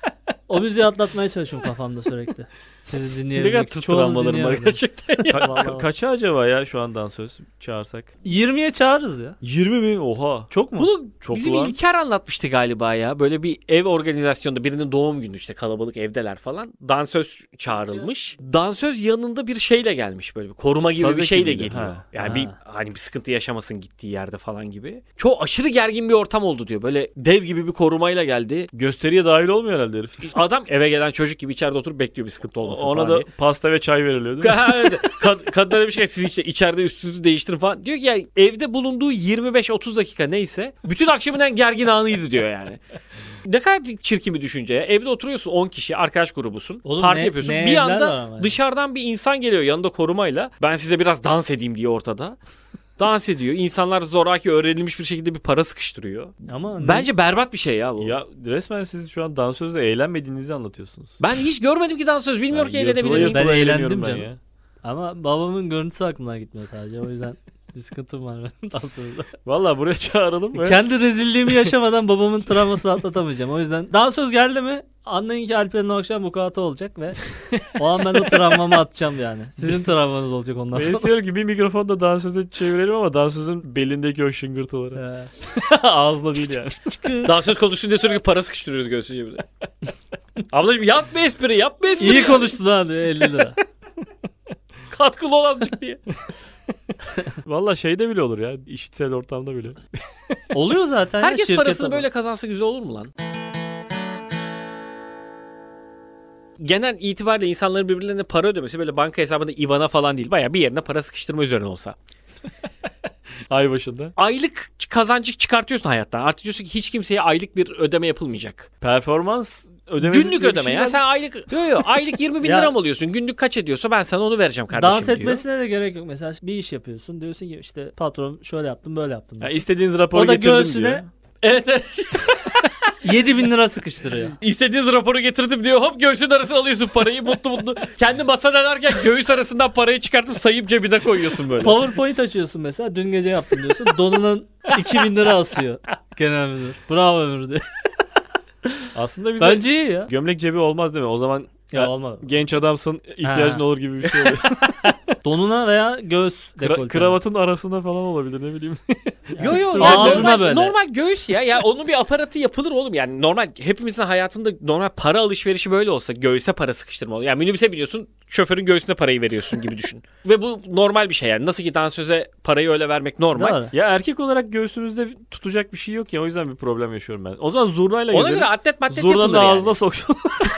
Speaker 1: O müziği atlatmaya çalışıyorum kafamda sürekli. Sizi
Speaker 2: Ne
Speaker 1: dinleyebilmek
Speaker 2: kadar
Speaker 1: için.
Speaker 2: tut
Speaker 1: Çoğunu
Speaker 2: travmalarım var
Speaker 1: dinleyemedim.
Speaker 2: gerçekten. Ka-
Speaker 1: Vallahi.
Speaker 2: ka- kaça acaba ya şu an dansöz çağırsak?
Speaker 1: yirmiye çağırırız ya.
Speaker 2: yirmi mi? Oha.
Speaker 1: Çok mu?
Speaker 3: bunu
Speaker 2: Çok
Speaker 3: bizim
Speaker 2: ulan.
Speaker 3: İlker anlatmıştı galiba ya. Böyle bir ev organizasyonunda birinin doğum günü işte kalabalık evdeler falan. Dansöz çağrılmış. Dansöz yanında bir şeyle gelmiş böyle bir koruma gibi
Speaker 2: Saz
Speaker 3: bir şeyle
Speaker 2: ekibiyle,
Speaker 3: geliyor.
Speaker 2: ha.
Speaker 3: Yani
Speaker 1: Ha.
Speaker 3: bir hani bir sıkıntı yaşamasın gittiği yerde falan gibi. Çok aşırı gergin bir ortam oldu diyor. Böyle dev gibi bir korumayla geldi.
Speaker 2: Gösteriye dahil olmuyor herhalde herif.
Speaker 3: Adam eve gelen çocuk gibi içeride oturup bekliyor bir sıkıntı olmasın
Speaker 2: Ona
Speaker 3: falan
Speaker 2: da
Speaker 3: diye.
Speaker 2: pasta ve çay veriliyor değil mi?
Speaker 3: Evet. Kad kadına demiş ki siz işte içeride üstünüzü değiştirin falan. Diyor ki yani evde bulunduğu yirmi beş otuz dakika neyse bütün akşamın en gergin anıydı diyor yani. Ne kadar çirkin bir düşünce ya. Evde oturuyorsun on kişi arkadaş grubusun.
Speaker 1: Oğlum
Speaker 3: Parti
Speaker 1: ne-
Speaker 3: yapıyorsun.
Speaker 1: ne
Speaker 3: Bir
Speaker 1: evler var
Speaker 3: anda
Speaker 1: ama yani.
Speaker 3: dışarıdan bir insan geliyor yanında korumayla. Ben size biraz dans edeyim diye ortada. Dans ediyor. İnsanlar zoraki öğrenilmiş bir şekilde bir para sıkıştırıyor.
Speaker 1: Ama ne-
Speaker 3: Bence berbat bir şey ya bu.
Speaker 2: Ya resmen siz şu an dansözle eğlenmediğinizi anlatıyorsunuz.
Speaker 3: Ben hiç görmedim ki dansöz. Bilmiyorum ki
Speaker 2: Ben
Speaker 3: eğlenebilir
Speaker 2: yırtıla
Speaker 3: miyim.
Speaker 2: yırtıla
Speaker 1: Ben
Speaker 2: eğleniyorum
Speaker 1: eğlendim
Speaker 2: ben
Speaker 1: canım.
Speaker 2: ya.
Speaker 1: Ama babamın görüntüsü aklımdan gitmiyor sadece o yüzden Bir sıkıntım var benim daha sonra.
Speaker 2: Valla buraya çağıralım ve
Speaker 1: Kendi rezilliğimi yaşamadan babamın travmasını atlatamayacağım. O yüzden daha söz geldi mi anlayın ki Alper'in o akşam vukuatı olacak ve o an ben o travmamı atacağım yani. Sizin travmanız olacak ondan
Speaker 2: ben
Speaker 1: sonra.
Speaker 2: istiyorum ki bir mikrofonu da dansöze çevirelim ama dansözün belindeki o şıngırtıları.
Speaker 1: Ee,
Speaker 2: Ağızla değil yani.
Speaker 3: Daha söz konuşsun diye sürekli para sıkıştırıyoruz göğsüne bir de. Ablacığım yapma espri yapma espri.
Speaker 1: İyi konuştun ha diyor elli lira.
Speaker 3: Katkılı ol azıcık diye.
Speaker 2: Valla şeyde bile olur ya. İşitsel ortamda bile.
Speaker 1: Oluyor zaten. ya,
Speaker 3: Herkes
Speaker 1: şirket
Speaker 3: parasını
Speaker 1: ama.
Speaker 3: böyle kazansa güzel olur mu lan? Genel itibariyle insanların birbirlerine para ödemesi böyle banka hesabında I B A N''a falan değil. Bayağı bir yerine para sıkıştırma üzerine olsa.
Speaker 2: Ay başında.
Speaker 3: Aylık kazancı çıkartıyorsun hayattan. Artık diyorsun ki hiç kimseye aylık bir ödeme yapılmayacak.
Speaker 2: Performans ödemesi
Speaker 3: Günlük
Speaker 2: diye bir
Speaker 3: ödeme
Speaker 2: şey
Speaker 3: ya.
Speaker 2: var.
Speaker 3: Sen aylık yok yok aylık yirmi bin
Speaker 1: Ya-
Speaker 3: lira mı alıyorsun? Günlük kaç ediyorsa ben sana onu vereceğim kardeşim
Speaker 1: Dans
Speaker 3: diyor.
Speaker 1: etmesine de gerek yok. Mesela bir iş yapıyorsun. Diyorsun ki işte patron şöyle yaptım böyle yaptım.
Speaker 2: Ya
Speaker 1: diyorsun.
Speaker 2: istediğiniz raporu
Speaker 1: O da
Speaker 2: getirdim
Speaker 1: göğsüne-
Speaker 2: diyor.
Speaker 3: Evet evet.
Speaker 1: yedi bin lira sıkıştırıyor.
Speaker 3: İstediğiniz raporu getirdim diyor. Hop göğsün arası alıyorsun parayı mutlu mutlu. Kendi masada derken göğüs arasından parayı çıkartıp sayıp cebine koyuyorsun böyle.
Speaker 1: PowerPoint açıyorsun mesela. Dün gece yaptım diyorsun. Donunun iki bin lira asıyor genel müdür. Bravo ömür diye.
Speaker 2: Aslında bize
Speaker 1: Bence iyi ya.
Speaker 2: gömlek cebi olmaz değil mi? O zaman
Speaker 1: Ya
Speaker 2: ya,
Speaker 1: olmadı.
Speaker 2: genç adamsın ihtiyacın
Speaker 1: Ha.
Speaker 2: olur gibi bir şey oluyor.
Speaker 1: Donuna veya göğüs
Speaker 2: Kra-
Speaker 1: dekoltene.
Speaker 2: kravatın arasında falan olabilir ne bileyim.
Speaker 3: Yo yo
Speaker 1: Sıkıştırma.
Speaker 3: yani
Speaker 1: Ağzına
Speaker 3: normal,
Speaker 1: böyle.
Speaker 3: normal göğüs ya. Ya onun bir aparatı yapılır oğlum. Yani normal hepimizin hayatında normal para alışverişi böyle olsa göğüse para sıkıştırma olur. Yani minibüse biniyorsun şoförün göğsüne parayı veriyorsun gibi düşün. Ve bu normal bir şey yani. Nasıl ki dansöze parayı öyle vermek normal.
Speaker 1: Doğru.
Speaker 2: Ya erkek olarak göğsünüzde tutacak bir şey yok ya o yüzden bir problem yaşıyorum ben. O zaman zurnayla
Speaker 3: Ona
Speaker 2: gezelim.
Speaker 3: göre atlet matlet
Speaker 2: Zurna
Speaker 3: yapılır
Speaker 2: da
Speaker 3: yani.
Speaker 2: ağzına soksun.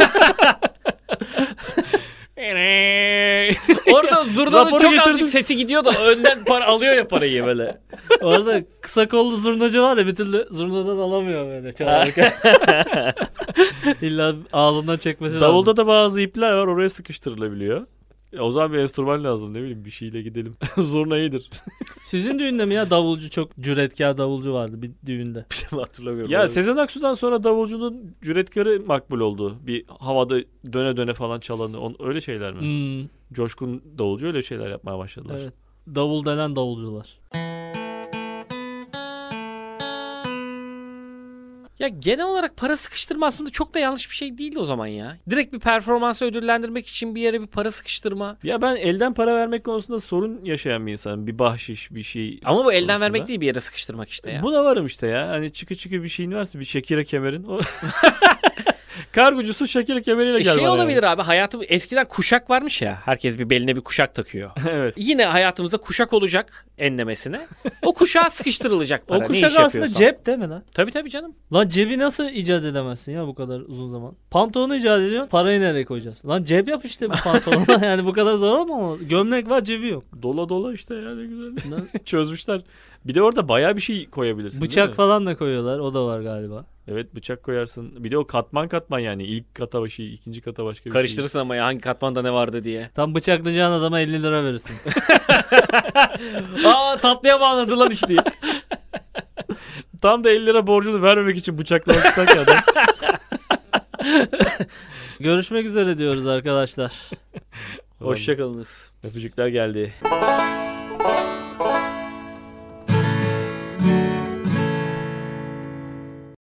Speaker 3: Orada zurnanın
Speaker 2: Raporu
Speaker 3: çok
Speaker 2: getirdim.
Speaker 3: azıcık sesi gidiyor da önden para alıyor ya parayı böyle.
Speaker 1: Orada kısa kollu zurnacı var ya bir türlü zurnadan alamıyor böyle çalarken. İlla ağzından çekmesi lazım.
Speaker 2: Davulda da bazı ipler var oraya sıkıştırılabiliyor. Ya o zaman bir enstrüman lazım ne bileyim bir şeyle gidelim. Zurna iyidir.
Speaker 1: Sizin düğünde mi ya davulcu çok cüretkar davulcu vardı bir düğünde.
Speaker 3: Hatırlamıyorum.
Speaker 2: Ya Sezen Aksu'dan sonra davulcunun cüretkarı makbul oldu. Bir havada döne döne falan çalanı on, öyle şeyler mi?
Speaker 1: Hmm,
Speaker 2: Coşkun davulcu öyle şeyler yapmaya başladılar.
Speaker 1: evet. Davul denen davulcular.
Speaker 3: Ya genel olarak para sıkıştırma aslında çok da yanlış bir şey değil o zaman ya. Direkt bir performansı ödüllendirmek için bir yere bir para sıkıştırma.
Speaker 2: Ya ben elden para vermek konusunda sorun yaşayan bir insanım. Bir bahşiş bir şey.
Speaker 3: Ama bu elden
Speaker 2: konusunda.
Speaker 3: vermek değil bir yere sıkıştırmak işte ya.
Speaker 2: Buna varım işte ya. Hani çıkı çıkı bir şeyin varsa bir Shakira kemerin. O... Kargocusu Shakira kemeriyle
Speaker 3: E
Speaker 2: gel
Speaker 3: şey
Speaker 2: bana
Speaker 3: olabilir abi hayatım eskiden kuşak varmış ya. Herkes bir beline bir kuşak takıyor.
Speaker 2: yani. Evet.
Speaker 3: Yine hayatımızda kuşak olacak enlemesine. O kuşağa sıkıştırılacak para.
Speaker 1: O
Speaker 3: ne
Speaker 1: kuşak
Speaker 3: iş
Speaker 1: aslında
Speaker 3: yapıyorsan.
Speaker 1: cep değil mi lan?
Speaker 3: Tabii tabii canım.
Speaker 1: Lan cebi nasıl icat edemezsin ya bu kadar uzun zaman? Pantolonu icat ediyorsun parayı nereye koyacaksın? Lan cep yap işte bu pantolona yani bu kadar zor ama gömlek var cebi yok.
Speaker 2: Dola dola işte ya ne güzel. Çözmüşler. Bir de orada bayağı bir şey koyabilirsin. değil
Speaker 1: Bıçak
Speaker 2: mi?
Speaker 1: falan da koyuyorlar o da var galiba.
Speaker 2: Evet bıçak koyarsın. Bir de o katman katman yani. İlk kata bir şey, ikinci kata başka bir şey.
Speaker 3: Karıştırırsın ama ya hangi katmanda ne vardı diye.
Speaker 1: Tam bıçaklayacağın adama elli lira verirsin.
Speaker 3: Aa tatlıya bağladı lan işte.
Speaker 2: Tam da elli lira borcunu vermemek için bıçaklamak isterken adam.
Speaker 1: Görüşmek üzere diyoruz arkadaşlar.
Speaker 3: Hoşçakalınız.
Speaker 2: Öpücükler geldi.